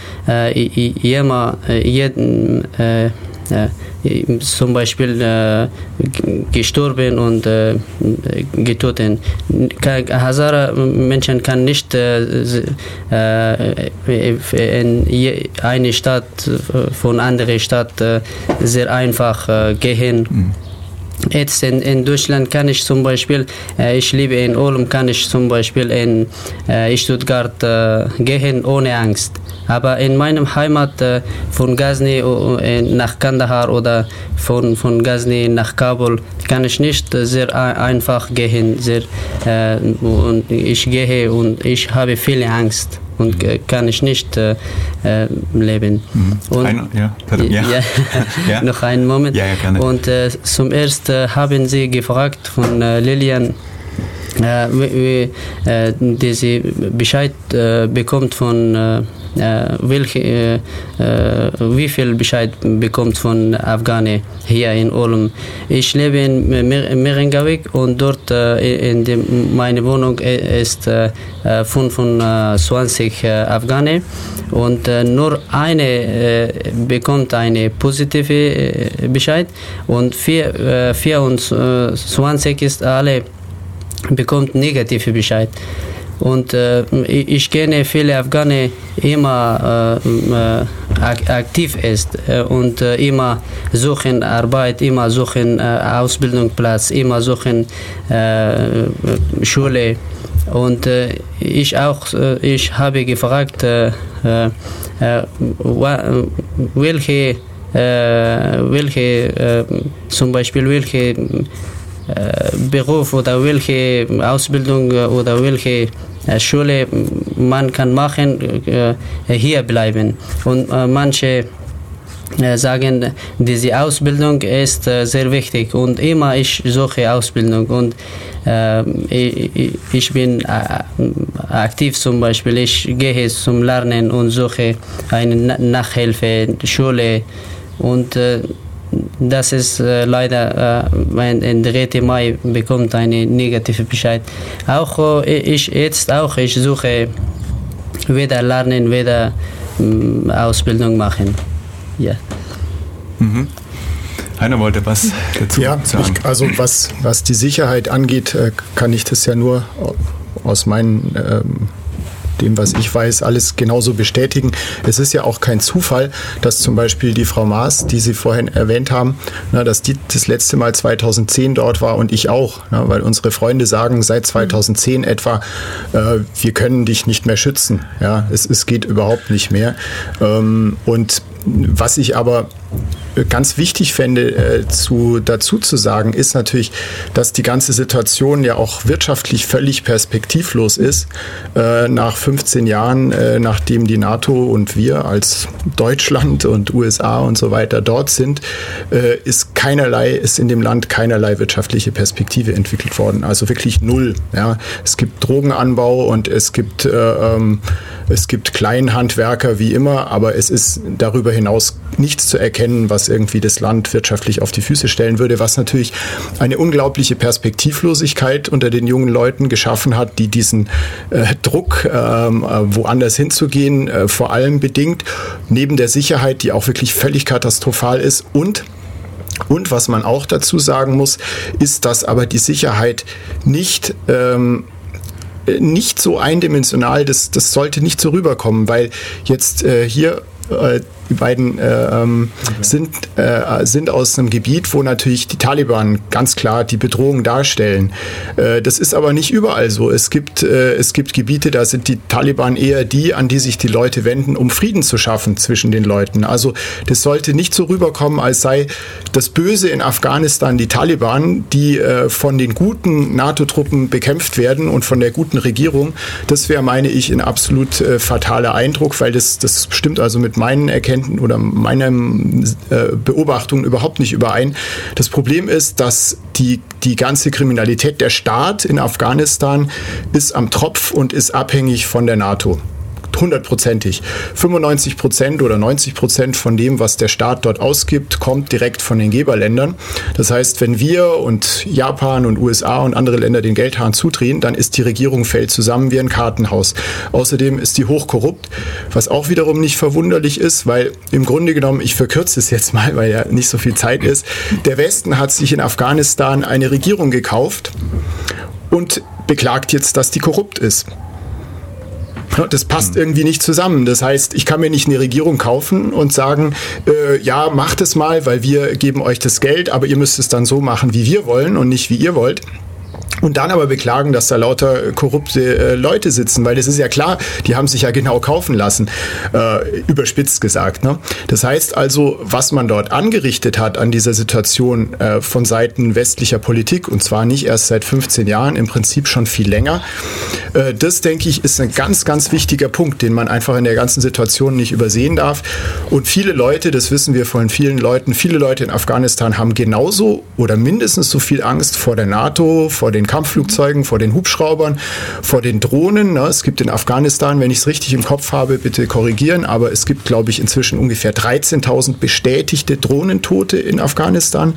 zum Beispiel gestorben und getötet. Hazara-Menschen kann nicht in eine Stadt von einer Stadt sehr einfach gehen. Jetzt in Deutschland kann ich zum Beispiel, ich lebe in Ulm, kann ich zum Beispiel in Stuttgart gehen ohne Angst. Aber in meinem Heimat von Ghazni nach Kandahar oder von Ghazni nach Kabul kann ich nicht sehr einfach gehen. Und ich gehe und ich habe viel Angst. Und kann ich nicht leben. Und noch einen Moment. Ja, gerne. Und zum Ersten haben Sie gefragt von Lilian, wie sie Bescheid bekommt von wie viel Bescheid bekommt von Afghane hier in Ulm. Ich lebe in Mehringawik und dort meine Wohnung ist 25 Afghane und nur eine bekommt eine positive Bescheid und 24 ist alle bekommt negative Bescheid. Und ich kenne viele Afghanen, immer aktiv ist und immer suchen Arbeit, immer suchen Ausbildungsplatz, immer suchen Schule. Und ich habe gefragt, welche zum Beispiel welche Beruf oder welche Ausbildung oder welche Schule man kann machen, hier bleiben. Und manche sagen, diese Ausbildung ist sehr wichtig und immer ich suche Ausbildung und ich bin aktiv zum Beispiel, ich gehe zum Lernen und suche eine Nachhilfe, Schule und das ist leider, wenn der 3. Mai bekommt eine negative Bescheid. Auch ich suche weder lernen, weder Ausbildung machen. Ja. Heiner wollte was dazu sagen. Also was die Sicherheit angeht, kann ich das ja nur aus meinen dem, was ich weiß, alles genauso bestätigen. Es ist ja auch kein Zufall, dass zum Beispiel die Frau Maas, die Sie vorhin erwähnt haben, dass die das letzte Mal 2010 dort war und ich auch, weil unsere Freunde sagen seit 2010 etwa, wir können dich nicht mehr schützen. Ja, es geht überhaupt nicht mehr. Und was ich aber ganz wichtig fände, dazu zu sagen, ist natürlich, dass die ganze Situation ja auch wirtschaftlich völlig perspektivlos ist. Nach 15 Jahren, nachdem die NATO und wir als Deutschland und USA und so weiter dort sind, ist in dem Land keinerlei wirtschaftliche Perspektive entwickelt worden. Also wirklich null. Ja. Es gibt Drogenanbau und es gibt Kleinhandwerker wie immer, aber es ist darüber hinaus nichts zu erkennen, was irgendwie das Land wirtschaftlich auf die Füße stellen würde, was natürlich eine unglaubliche Perspektivlosigkeit unter den jungen Leuten geschaffen hat, die diesen Druck, woanders hinzugehen, vor allem bedingt, neben der Sicherheit, die auch wirklich völlig katastrophal ist und was man auch dazu sagen muss, ist, dass aber die Sicherheit nicht so eindimensional, das sollte nicht so rüberkommen, weil jetzt hier die beiden sind aus einem Gebiet, wo natürlich die Taliban ganz klar die Bedrohung darstellen. Das ist aber nicht überall so. Es gibt Gebiete, da sind die Taliban eher die, an die sich die Leute wenden, um Frieden zu schaffen zwischen den Leuten. Also das sollte nicht so rüberkommen, als sei das Böse in Afghanistan die Taliban, die von den guten NATO-Truppen bekämpft werden und von der guten Regierung. Das wäre, meine ich, ein absolut fataler Eindruck, weil das stimmt also mit meinen Erkenntnissen oder meinen Beobachtungen überhaupt nicht überein. Das Problem ist, dass die ganze Kriminalität, der Staat in Afghanistan ist am Tropf und ist abhängig von der NATO. 100%ig. 95% oder 90% von dem, was der Staat dort ausgibt, kommt direkt von den Geberländern. Das heißt, wenn wir und Japan und USA und andere Länder den Geldhahn zudrehen, dann ist die Regierung fällt zusammen wie ein Kartenhaus. Außerdem ist die hochkorrupt, was auch wiederum nicht verwunderlich ist, weil im Grunde genommen, ich verkürze es jetzt mal, weil ja nicht so viel Zeit ist, der Westen hat sich in Afghanistan eine Regierung gekauft und beklagt jetzt, dass die korrupt ist. Das passt irgendwie nicht zusammen. Das heißt, ich kann mir nicht eine Regierung kaufen und sagen, ja, macht es mal, weil wir geben euch das Geld, aber ihr müsst es dann so machen, wie wir wollen und nicht, wie ihr wollt. Und dann aber beklagen, dass da lauter korrupte Leute sitzen, weil das ist ja klar, die haben sich ja genau kaufen lassen, überspitzt gesagt. Ne? Das heißt also, was man dort angerichtet hat an dieser Situation von Seiten westlicher Politik, und zwar nicht erst seit 15 Jahren, im Prinzip schon viel länger, das, denke ich, ist ein ganz, ganz wichtiger Punkt, den man einfach in der ganzen Situation nicht übersehen darf. Und viele Leute, das wissen wir von vielen Leuten, viele Leute in Afghanistan haben genauso oder mindestens so viel Angst vor der NATO, vor den Kampfflugzeugen, vor den Hubschraubern, vor den Drohnen. Es gibt in Afghanistan, wenn ich es richtig im Kopf habe, bitte korrigieren, aber es gibt, glaube ich, inzwischen ungefähr 13.000 bestätigte Drohnentote in Afghanistan.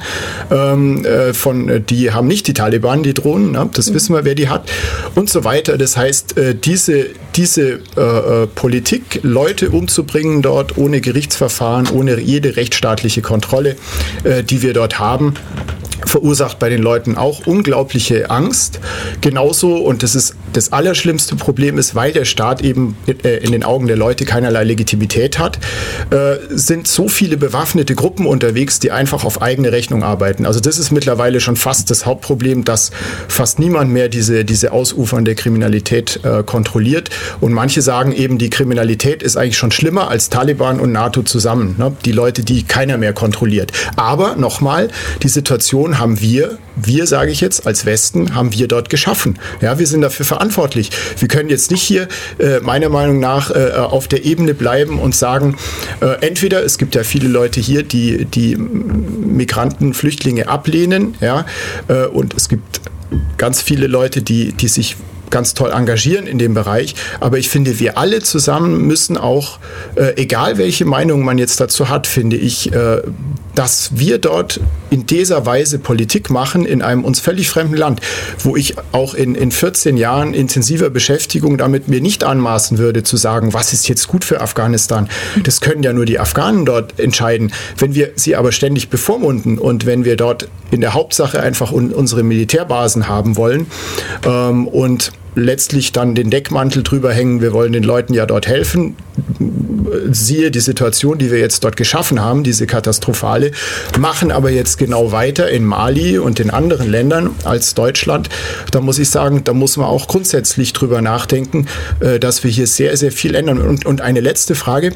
Die haben nicht die Taliban, die Drohnen, das wissen wir, wer die hat und so weiter. Das heißt, diese Politik, Leute umzubringen dort ohne Gerichtsverfahren, ohne jede rechtsstaatliche Kontrolle, die wir dort haben, verursacht bei den Leuten auch unglaubliche Angst. Genauso, und das ist das allerschlimmste Problem ist, weil der Staat eben in den Augen der Leute keinerlei Legitimität hat, sind so viele bewaffnete Gruppen unterwegs, die einfach auf eigene Rechnung arbeiten. Also das ist mittlerweile schon fast das Hauptproblem, dass fast niemand mehr diese ausufernde Kriminalität kontrolliert. Und manche sagen eben, die Kriminalität ist eigentlich schon schlimmer als Taliban und NATO zusammen. Ne? Die Leute, die keiner mehr kontrolliert. Aber nochmal, die Situation haben wir sage ich jetzt, als Westen, haben wir dort geschaffen. Ja, wir sind dafür verantwortlich. Wir können jetzt nicht hier, meiner Meinung nach, auf der Ebene bleiben und sagen, entweder, es gibt ja viele Leute hier, die Migranten, Flüchtlinge ablehnen, ja, und es gibt ganz viele Leute, die sich ganz toll engagieren in dem Bereich, aber ich finde, wir alle zusammen müssen auch, egal welche Meinung man jetzt dazu hat, finde ich, dass wir dort in dieser Weise Politik machen in einem uns völlig fremden Land, wo ich auch in 14 Jahren intensiver Beschäftigung damit mir nicht anmaßen würde, zu sagen, was ist jetzt gut für Afghanistan. Das können ja nur die Afghanen dort entscheiden. Wenn wir sie aber ständig bevormunden und wenn wir dort in der Hauptsache einfach unsere Militärbasen haben wollen und letztlich dann den Deckmantel drüber hängen, wir wollen den Leuten ja dort helfen. Siehe die Situation, die wir jetzt dort geschaffen haben, diese katastrophale, machen aber jetzt genau weiter in Mali und in anderen Ländern als Deutschland. Da muss ich sagen, da muss man auch grundsätzlich drüber nachdenken, dass wir hier sehr, sehr viel ändern. Und eine letzte Frage,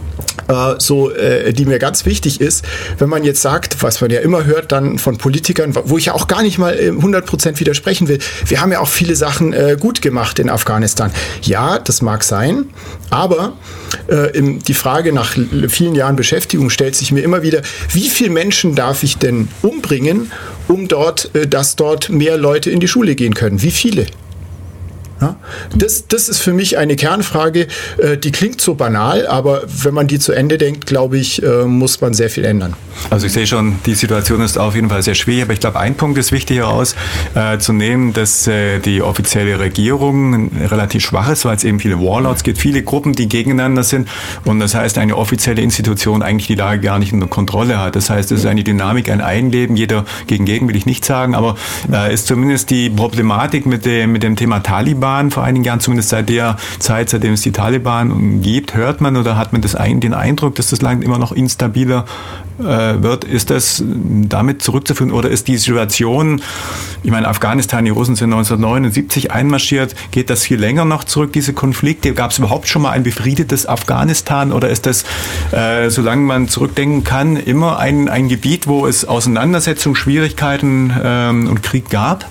die mir ganz wichtig ist, wenn man jetzt sagt, was man ja immer hört dann von Politikern, wo ich ja auch gar nicht mal 100% widersprechen will, wir haben ja auch viele Sachen gut gemacht in Afghanistan. Ja, das mag sein, aber die Frage nach vielen Jahren Beschäftigung stellt sich mir immer wieder, wie viele Menschen darf ich denn umbringen, dass dort mehr Leute in die Schule gehen können? Wie viele? Ja, das ist für mich eine Kernfrage, die klingt so banal, aber wenn man die zu Ende denkt, glaube ich, muss man sehr viel ändern. Also ich sehe schon, die Situation ist auf jeden Fall sehr schwierig, aber ich glaube, ein Punkt ist wichtig herauszunehmen, dass die offizielle Regierung relativ schwach ist, weil es eben viele Warlords gibt, viele Gruppen, die gegeneinander sind und das heißt, eine offizielle Institution eigentlich die Lage gar nicht unter Kontrolle hat. Das heißt, es ist eine Dynamik, ein Einleben, jeder gegen will ich nicht sagen, aber ist zumindest die Problematik mit dem Thema Taliban vor einigen Jahren, zumindest seit der Zeit, seitdem es die Taliban gibt, hört man oder hat man den Eindruck, dass das Land immer noch instabiler wird. Ist das damit zurückzuführen oder ist die Situation, ich meine, Afghanistan, die Russen sind 1979 einmarschiert, geht das viel länger noch zurück, diese Konflikte? Gab es überhaupt schon mal ein befriedetes Afghanistan oder ist das, solange man zurückdenken kann, immer ein Gebiet, wo es Auseinandersetzungen, Schwierigkeiten und Krieg gab?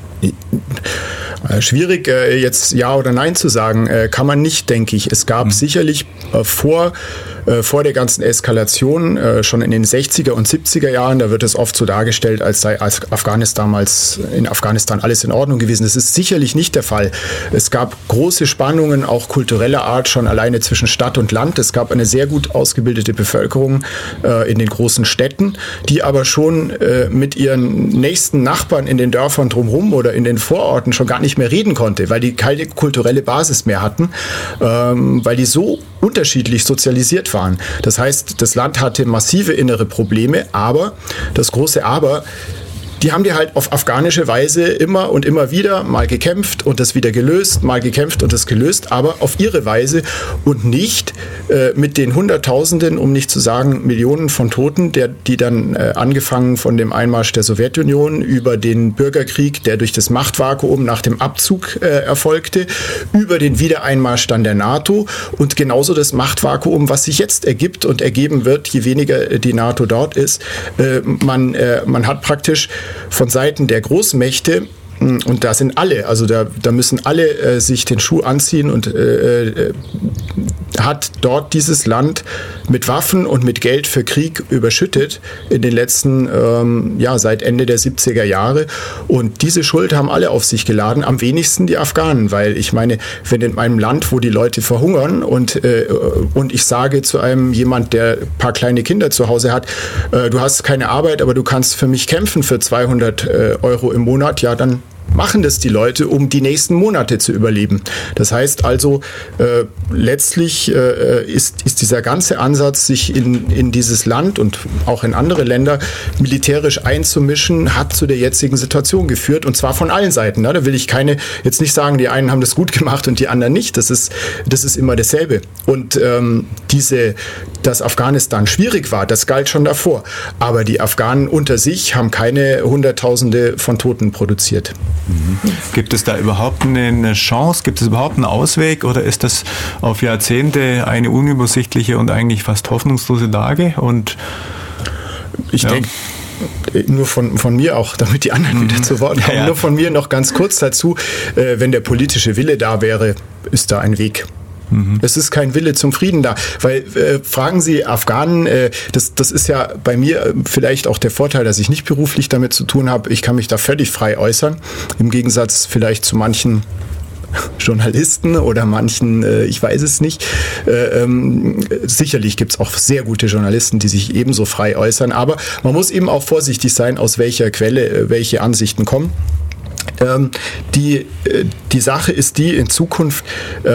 Schwierig, jetzt Ja oder Nein zu sagen, kann man nicht, denke ich. Es gab sicherlich vor vor der ganzen Eskalation, schon in den 60er und 70er Jahren, da wird es oft so dargestellt, als sei in Afghanistan alles in Ordnung gewesen. Das ist sicherlich nicht der Fall. Es gab große Spannungen, auch kultureller Art, schon alleine zwischen Stadt und Land. Es gab eine sehr gut ausgebildete Bevölkerung in den großen Städten, die aber schon mit ihren nächsten Nachbarn in den Dörfern drumherum oder in den Vororten schon gar nicht mehr reden konnte, weil die keine kulturelle Basis mehr hatten, weil die so unterschiedlich sozialisiert waren. Das heißt, das Land hatte massive innere Probleme, aber, das große Aber, die haben die halt auf afghanische Weise immer und immer wieder mal gekämpft und das wieder gelöst, mal gekämpft und das gelöst, aber auf ihre Weise und nicht mit den Hunderttausenden, um nicht zu sagen Millionen von Toten, die dann angefangen von dem Einmarsch der Sowjetunion über den Bürgerkrieg, der durch das Machtvakuum nach dem Abzug erfolgte, über den Wiedereinmarsch dann der NATO und genauso das Machtvakuum, was sich jetzt ergibt und ergeben wird, je weniger die NATO dort ist. Man hat praktisch von Seiten der Großmächte, und da sind alle, also da müssen alle sich den Schuh anziehen und hat dort dieses Land mit Waffen und mit Geld für Krieg überschüttet in den letzten, seit Ende der 70er Jahre. Und diese Schuld haben alle auf sich geladen, am wenigsten die Afghanen, weil ich meine, wenn in einem Land, wo die Leute verhungern und ich sage zu einem jemand, der ein paar kleine Kinder zu Hause hat, du hast keine Arbeit, aber du kannst für mich kämpfen für 200 Euro im Monat, ja, dann machen das die Leute, um die nächsten Monate zu überleben. Das heißt also, letztlich ist dieser ganze Ansatz, sich in dieses Land und auch in andere Länder militärisch einzumischen, hat zu der jetzigen Situation geführt, und zwar von allen Seiten. Ne? Da will ich jetzt nicht sagen, die einen haben das gut gemacht und die anderen nicht. Das ist immer dasselbe. Und dass Afghanistan schwierig war, das galt schon davor. Aber die Afghanen unter sich haben keine Hunderttausende von Toten produziert. Gibt es da überhaupt eine Chance? Gibt es überhaupt einen Ausweg? Oder ist das auf Jahrzehnte eine unübersichtliche und eigentlich fast hoffnungslose Lage? Und ich denke, nur von mir auch, damit die anderen wieder zu Wort kommen, nur von mir noch ganz kurz dazu, wenn der politische Wille da wäre, ist da ein Weg. Es ist kein Wille zum Frieden da, weil fragen Sie Afghanen, das ist ja bei mir vielleicht auch der Vorteil, dass ich nicht beruflich damit zu tun habe. Ich kann mich da völlig frei äußern, im Gegensatz vielleicht zu manchen Journalisten oder manchen, ich weiß es nicht. Sicherlich gibt es auch sehr gute Journalisten, die sich ebenso frei äußern, aber man muss eben auch vorsichtig sein, aus welcher Quelle welche Ansichten kommen. Die Sache ist die, in Zukunft,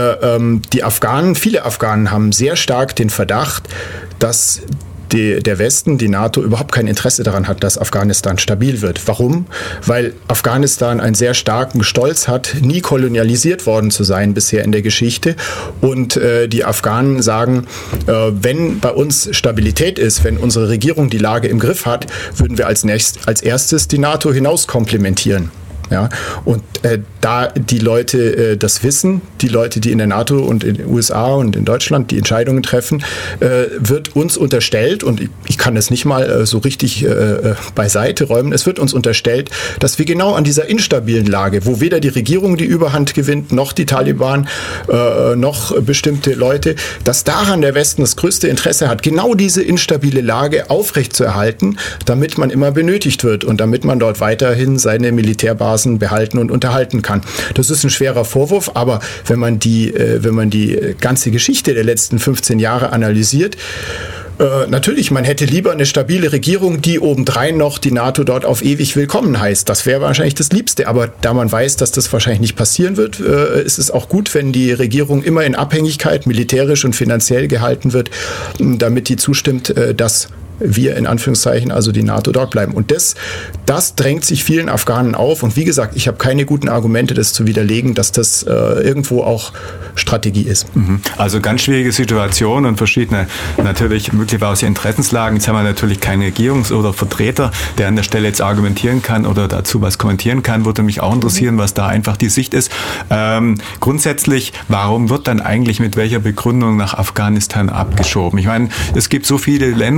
viele Afghanen haben sehr stark den Verdacht, dass der Westen, die NATO, überhaupt kein Interesse daran hat, dass Afghanistan stabil wird. Warum? Weil Afghanistan einen sehr starken Stolz hat, nie kolonialisiert worden zu sein bisher in der Geschichte. Und die Afghanen sagen, wenn bei uns Stabilität ist, wenn unsere Regierung die Lage im Griff hat, würden wir als erstes die NATO hinauskomplementieren. Ja, und da die Leute das wissen, die Leute, die in der NATO und in den USA und in Deutschland die Entscheidungen treffen, wird uns unterstellt, und ich kann das nicht mal so richtig beiseite räumen, es wird uns unterstellt, dass wir genau an dieser instabilen Lage, wo weder die Regierung die Überhand gewinnt, noch die Taliban, noch bestimmte Leute, dass daran der Westen das größte Interesse hat, genau diese instabile Lage aufrechtzuerhalten, damit man immer benötigt wird und damit man dort weiterhin seine Militärbasen behalten und unterhalten kann. Das ist ein schwerer Vorwurf, aber wenn man die ganze Geschichte der letzten 15 Jahre analysiert, natürlich, man hätte lieber eine stabile Regierung, die obendrein noch die NATO dort auf ewig willkommen heißt. Das wäre wahrscheinlich das Liebste, aber da man weiß, dass das wahrscheinlich nicht passieren wird, ist es auch gut, wenn die Regierung immer in Abhängigkeit militärisch und finanziell gehalten wird, damit die zustimmt, dass wir in Anführungszeichen, also die NATO, dort bleiben. Und das drängt sich vielen Afghanen auf. Und wie gesagt, ich habe keine guten Argumente, das zu widerlegen, dass das irgendwo auch Strategie ist. Also ganz schwierige Situation und verschiedene natürlich möglicherweise Interessenslagen. Jetzt haben wir natürlich keinen Regierungs- oder Vertreter, der an der Stelle jetzt argumentieren kann oder dazu was kommentieren kann. Würde mich auch interessieren, was da einfach die Sicht ist. Grundsätzlich, warum wird dann eigentlich mit welcher Begründung nach Afghanistan abgeschoben? Ich meine, es gibt so viele Länder, die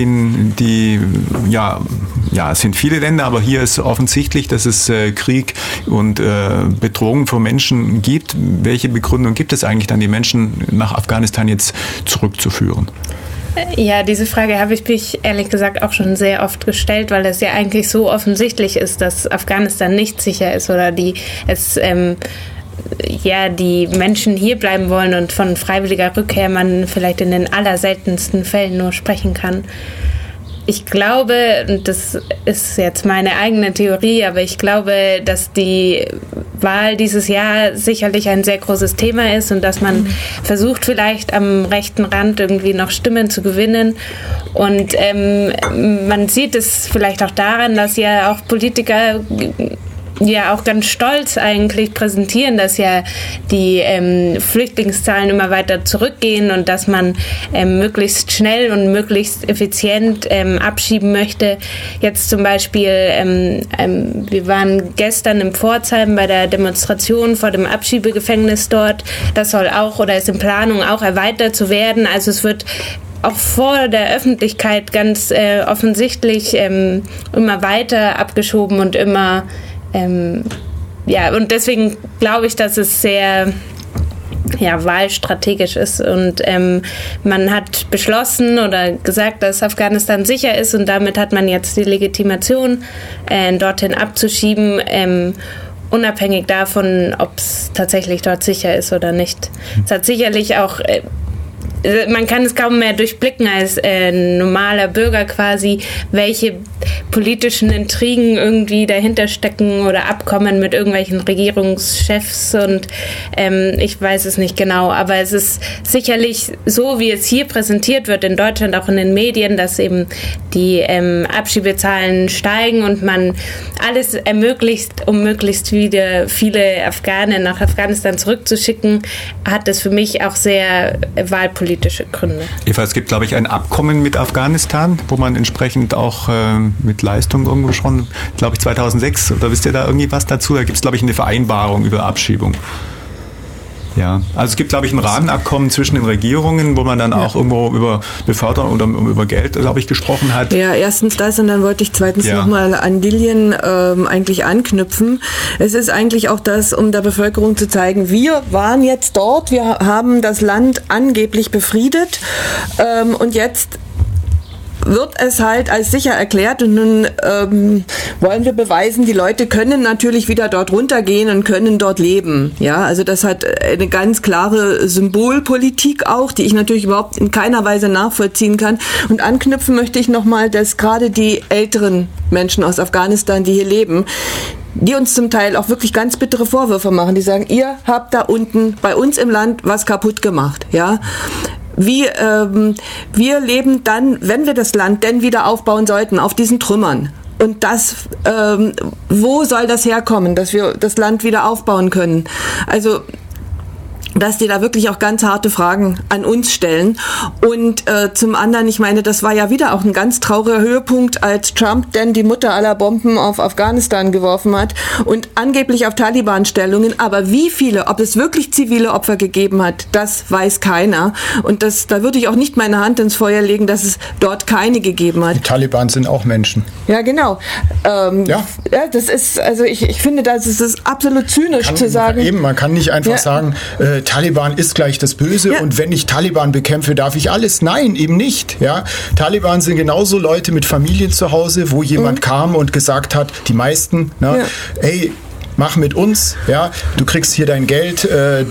in die, es sind viele Länder, aber hier ist offensichtlich, dass es Krieg und Bedrohung von Menschen gibt. Welche Begründung gibt es eigentlich dann, die Menschen nach Afghanistan jetzt zurückzuführen? Ja, diese Frage habe ich mich ehrlich gesagt auch schon sehr oft gestellt, weil es ja eigentlich so offensichtlich ist, dass Afghanistan nicht sicher ist oder die Menschen hier bleiben wollen und von freiwilliger Rückkehr man vielleicht in den allerseltensten Fällen nur sprechen kann. Ich glaube, und das ist jetzt meine eigene Theorie, aber ich glaube, dass die Wahl dieses Jahr sicherlich ein sehr großes Thema ist und dass man versucht, vielleicht am rechten Rand irgendwie noch Stimmen zu gewinnen. Und man sieht es vielleicht auch daran, dass ja auch Politiker ja auch ganz stolz eigentlich präsentieren, dass ja die Flüchtlingszahlen immer weiter zurückgehen und dass man möglichst schnell und möglichst effizient abschieben möchte. Jetzt zum Beispiel, wir waren gestern in Pforzheim bei der Demonstration vor dem Abschiebegefängnis dort. Das soll auch oder ist in Planung auch erweitert zu werden. Also es wird auch vor der Öffentlichkeit ganz offensichtlich immer weiter abgeschoben und immer und deswegen glaube ich, dass es sehr wahlstrategisch ist und man hat beschlossen oder gesagt, dass Afghanistan sicher ist und damit hat man jetzt die Legitimation, dorthin abzuschieben, unabhängig davon, ob es tatsächlich dort sicher ist oder nicht. Es hat sicherlich auch man kann es kaum mehr durchblicken als normaler Bürger quasi, welche politischen Intrigen irgendwie dahinter stecken oder Abkommen mit irgendwelchen Regierungschefs und ich weiß es nicht genau, aber es ist sicherlich so, wie es hier präsentiert wird in Deutschland, auch in den Medien, dass eben die Abschiebezahlen steigen und man alles ermöglicht, um möglichst wieder viele Afghanen nach Afghanistan zurückzuschicken, hat es für mich auch sehr wahlpolitische Gründe. Eva, es gibt, glaube ich, ein Abkommen mit Afghanistan, wo man entsprechend auch mit Leistung irgendwo schon, glaube ich, 2006, oder wisst ihr da irgendwie was dazu? Da gibt es, glaube ich, eine Vereinbarung über Abschiebung. Ja, also es gibt, glaube ich, ein Rahmenabkommen zwischen den Regierungen, wo man dann auch irgendwo über Beförderung oder über Geld, glaube ich, gesprochen hat. Ja, erstens das und dann wollte ich zweitens nochmal an Lilian eigentlich anknüpfen. Es ist eigentlich auch das, um der Bevölkerung zu zeigen, wir waren jetzt dort, wir haben das Land angeblich befriedet und jetzt wird es halt als sicher erklärt und nun wollen wir beweisen, die Leute können natürlich wieder dort runtergehen und können dort leben. Ja, also das hat eine ganz klare Symbolpolitik auch, die ich natürlich überhaupt in keiner Weise nachvollziehen kann. Und anknüpfen möchte ich nochmal, dass gerade die älteren Menschen aus Afghanistan, die hier leben, die uns zum Teil auch wirklich ganz bittere Vorwürfe machen, die sagen, ihr habt da unten bei uns im Land was kaputt gemacht. Ja. Wir leben dann, wenn wir das Land denn wieder aufbauen sollten, auf diesen Trümmern. Und das, wo soll das herkommen, dass wir das Land wieder aufbauen können? Also, dass die da wirklich auch ganz harte Fragen an uns stellen. Und zum anderen, ich meine, das war ja wieder auch ein ganz trauriger Höhepunkt, als Trump denn die Mutter aller Bomben auf Afghanistan geworfen hat und angeblich auf Taliban-Stellungen. Aber wie viele, ob es wirklich zivile Opfer gegeben hat, das weiß keiner. Und da würde ich auch nicht meine Hand ins Feuer legen, dass es dort keine gegeben hat. Die Taliban sind auch Menschen. Ja, genau. Das ist, also ich finde, das ist absolut zynisch zu sagen. Eben, man kann nicht einfach sagen, Taliban ist gleich das Böse und wenn ich Taliban bekämpfe, darf ich alles. Nein, eben nicht. Ja? Taliban sind genauso Leute mit Familien zu Hause, wo jemand kam und gesagt hat, die meisten, ey, mach mit uns, ja, du kriegst hier dein Geld,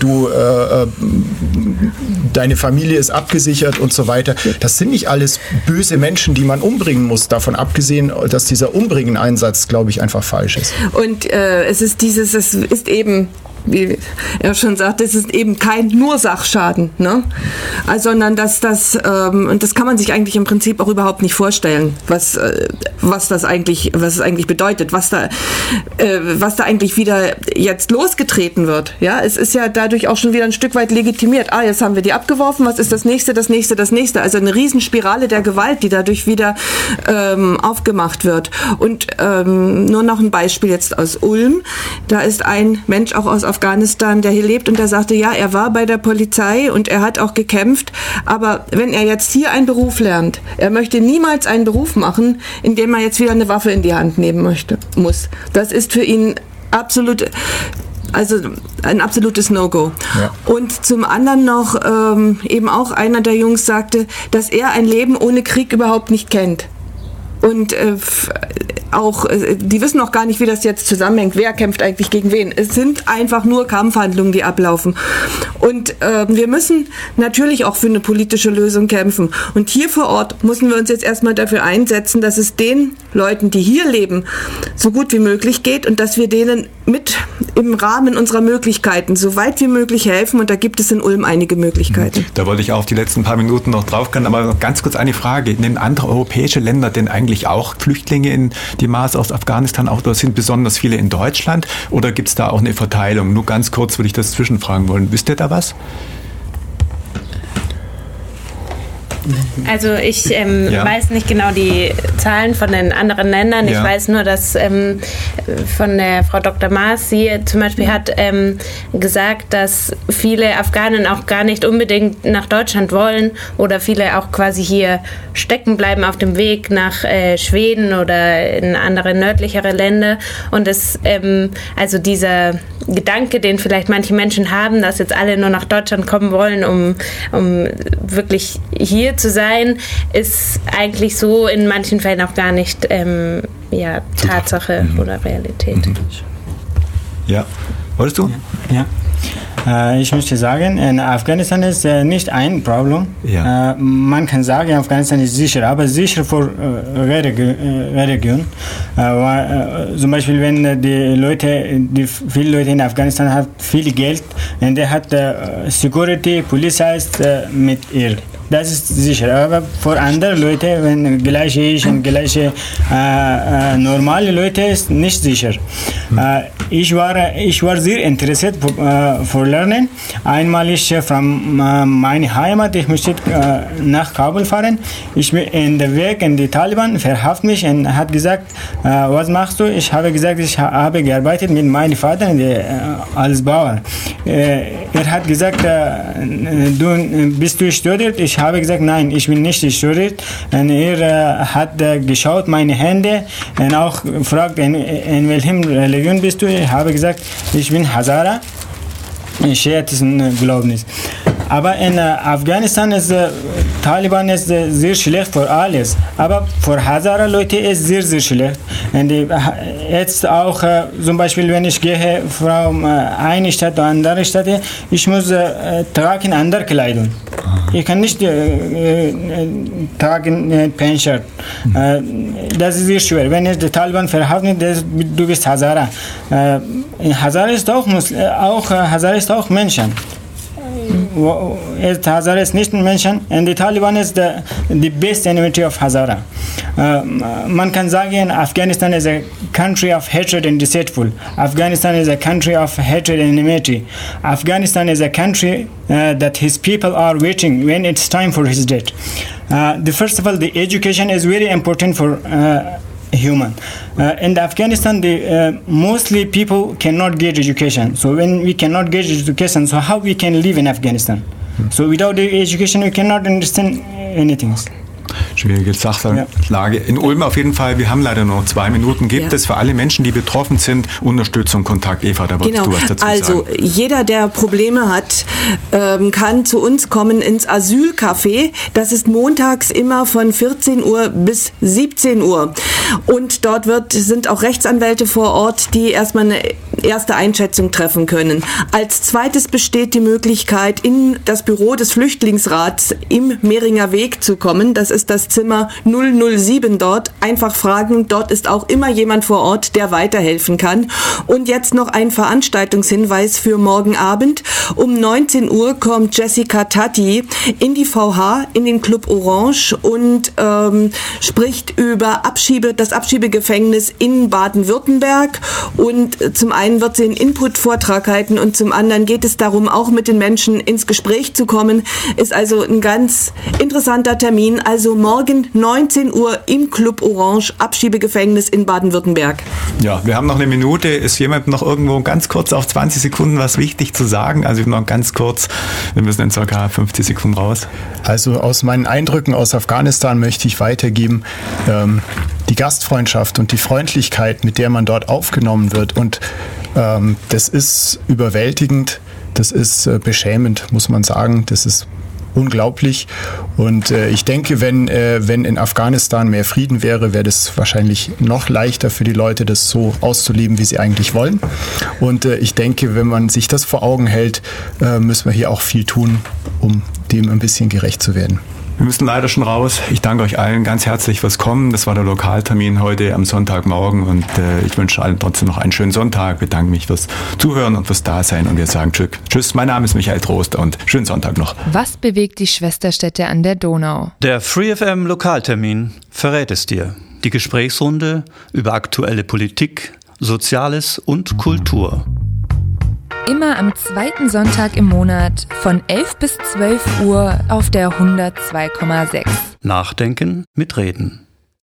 deine Familie ist abgesichert und so weiter. Das sind nicht alles böse Menschen, die man umbringen muss, davon abgesehen, dass dieser Umbringen-Einsatz, glaube ich, einfach falsch ist. Und es ist eben, wie er schon sagt, es ist eben kein nur Sachschaden, ne? Also, sondern und das kann man sich eigentlich im Prinzip auch überhaupt nicht vorstellen, was es eigentlich bedeutet, was da eigentlich wieder jetzt losgetreten wird. Ja, es ist ja dadurch auch schon wieder ein Stück weit legitimiert. Jetzt haben wir die abgeworfen, was ist das nächste? Also eine Riesenspirale der Gewalt, die dadurch wieder aufgemacht wird. Und nur noch ein Beispiel jetzt aus Ulm. Da ist ein Mensch auch aus Afghanistan, der hier lebt, und der sagte, ja, er war bei der Polizei und er hat auch gekämpft, aber wenn er jetzt hier einen Beruf lernt, er möchte niemals einen Beruf machen, in dem er jetzt wieder eine Waffe in die Hand nehmen muss. Das ist für ihn ein absolutes No-Go. Ja. Und zum anderen noch, eben auch einer der Jungs sagte, dass er ein Leben ohne Krieg überhaupt nicht kennt. Und die wissen auch gar nicht, wie das jetzt zusammenhängt. Wer kämpft eigentlich gegen wen? Es sind einfach nur Kampfhandlungen, die ablaufen. Und wir müssen natürlich auch für eine politische Lösung kämpfen. Und hier vor Ort müssen wir uns jetzt erstmal dafür einsetzen, dass es den Leuten, die hier leben, so gut wie möglich geht und dass wir denen mit im Rahmen unserer Möglichkeiten so weit wie möglich helfen. Und da gibt es in Ulm einige Möglichkeiten. Da wollte ich auch die letzten paar Minuten noch drauf kommen. Aber ganz kurz eine Frage. Nehmen andere europäische Länder denn eigentlich auch Flüchtlinge in die Maß aus Afghanistan? Auch da sind besonders viele in Deutschland? Oder gibt es da auch eine Verteilung? Nur ganz kurz würde ich das zwischenfragen wollen. Wisst ihr da was? Also ich weiß nicht genau die Zahlen von den anderen Ländern. Ich weiß nur, dass von der Frau Dr. Maas, sie zum Beispiel hat gesagt, dass viele Afghanen auch gar nicht unbedingt nach Deutschland wollen oder viele auch quasi hier stecken bleiben auf dem Weg nach Schweden oder in andere nördlichere Länder. Und also dieser Gedanke, den vielleicht manche Menschen haben, dass jetzt alle nur nach Deutschland kommen wollen, um wirklich hier zu sein, ist eigentlich so in manchen Fällen auch gar nicht Tatsache oder Realität. Ja. Wolltest du? Ja. Ich möchte sagen, in Afghanistan ist nicht ein Problem. Ja. Man kann sagen, Afghanistan ist sicher, aber sicher für Region. Zum Beispiel, wenn viele Leute in Afghanistan haben viel Geld und der hat Security, Police heißt mit ihr. Das ist sicher, aber für andere Leute, wenn gleich ich und gleiche normale Leute, ist nicht sicher. Ich war sehr interessiert für Lernen. Einmal von meiner Heimat, ich musste nach Kabul fahren. In der Weg in die Taliban verhaftet mich und hat gesagt, was machst du? Ich habe gesagt, ich habe gearbeitet mit meinem Vater als Bauer. Er hat gesagt, bist du studiert? Ich habe gesagt, nein, ich bin nicht studiert. Und er hat geschaut, meine Hände, und auch gefragt, in welchem Religion bist du? Ich habe gesagt, ich bin Hazara. Schiitischen Glaubnis. Aber in Afghanistan ist Taliban ist sehr schlecht für alles. Aber für Hazara Leute ist sehr, sehr schlecht. Und jetzt auch zum Beispiel, wenn ich gehe von einer Stadt zu andere Stadt, ich muss tragen andere Kleidung. Ich kann nicht tragen Pentshirt. Das ist sehr schwer. Wenn die Taliban verhaftet, du bist Hazara. Hazara ist auch Menschen. Hazara ist nicht ein Menschen und die Taliban ist the best enemy of Hazara. Man kann sagen, Afghanistan is a country of hatred and deceitful. Afghanistan is a country of hatred and enmity. Afghanistan is a country that his people are waiting when it's time for his death. First of all, the education is very important for human. In Afghanistan, mostly people cannot get education. So when we cannot get education, so how we can live in Afghanistan? So without the education, we cannot understand anything. Schwierige Sachlage. In Ulm auf jeden Fall, wir haben leider noch 2 Minuten. Gibt es für alle Menschen, die betroffen sind, Unterstützung, Kontakt? Eva, da wolltest du was dazu sagen. Also jeder, der Probleme hat, kann zu uns kommen ins Asylcafé. Das ist montags immer von 14 Uhr bis 17 Uhr. Und dort sind auch Rechtsanwälte vor Ort, die erstmal eine erste Einschätzung treffen können. Als zweites besteht die Möglichkeit, in das Büro des Flüchtlingsrats im Mehringer Weg zu kommen. Das ist das Zimmer 007 dort. Einfach fragen, dort ist auch immer jemand vor Ort, der weiterhelfen kann. Und jetzt noch ein Veranstaltungshinweis für morgen Abend. Um 19 Uhr kommt Jessica Tatti in die VH, in den Club Orange und spricht über das Abschiebegefängnis in Baden-Württemberg und zum einen einen wird sie einen Input-Vortrag halten und zum anderen geht es darum, auch mit den Menschen ins Gespräch zu kommen. Ist also ein ganz interessanter Termin. Also morgen 19 Uhr im Club Orange, Abschiebegefängnis in Baden-Württemberg. Ja, wir haben noch eine Minute. Ist jemand noch irgendwo ganz kurz auf 20 Sekunden was wichtig zu sagen? Also noch ganz kurz, wir müssen in ca. 50 Sekunden raus. Also aus meinen Eindrücken aus Afghanistan möchte ich weitergeben, die Gastfreundschaft und die Freundlichkeit, mit der man dort aufgenommen wird. Und das ist überwältigend, das ist beschämend, muss man sagen. Das ist unglaublich. Und ich denke, wenn in Afghanistan mehr Frieden wäre, wäre das wahrscheinlich noch leichter für die Leute, das so auszuleben, wie sie eigentlich wollen. Und ich denke, wenn man sich das vor Augen hält, müssen wir hier auch viel tun, um dem ein bisschen gerecht zu werden. Wir müssen leider schon raus. Ich danke euch allen ganz herzlich fürs Kommen. Das war der Lokaltermin heute am Sonntagmorgen und ich wünsche allen trotzdem noch einen schönen Sonntag. Bedanke mich fürs Zuhören und fürs Dasein und wir sagen Tschüss. Mein Name ist Michael Trost und schönen Sonntag noch. Was bewegt die Schwesterstädte an der Donau? Der FreeFM Lokaltermin verrät es dir. Die Gesprächsrunde über aktuelle Politik, Soziales und Kultur. Immer am zweiten Sonntag im Monat von 11 bis 12 Uhr auf der 102,6. Nachdenken mit Reden.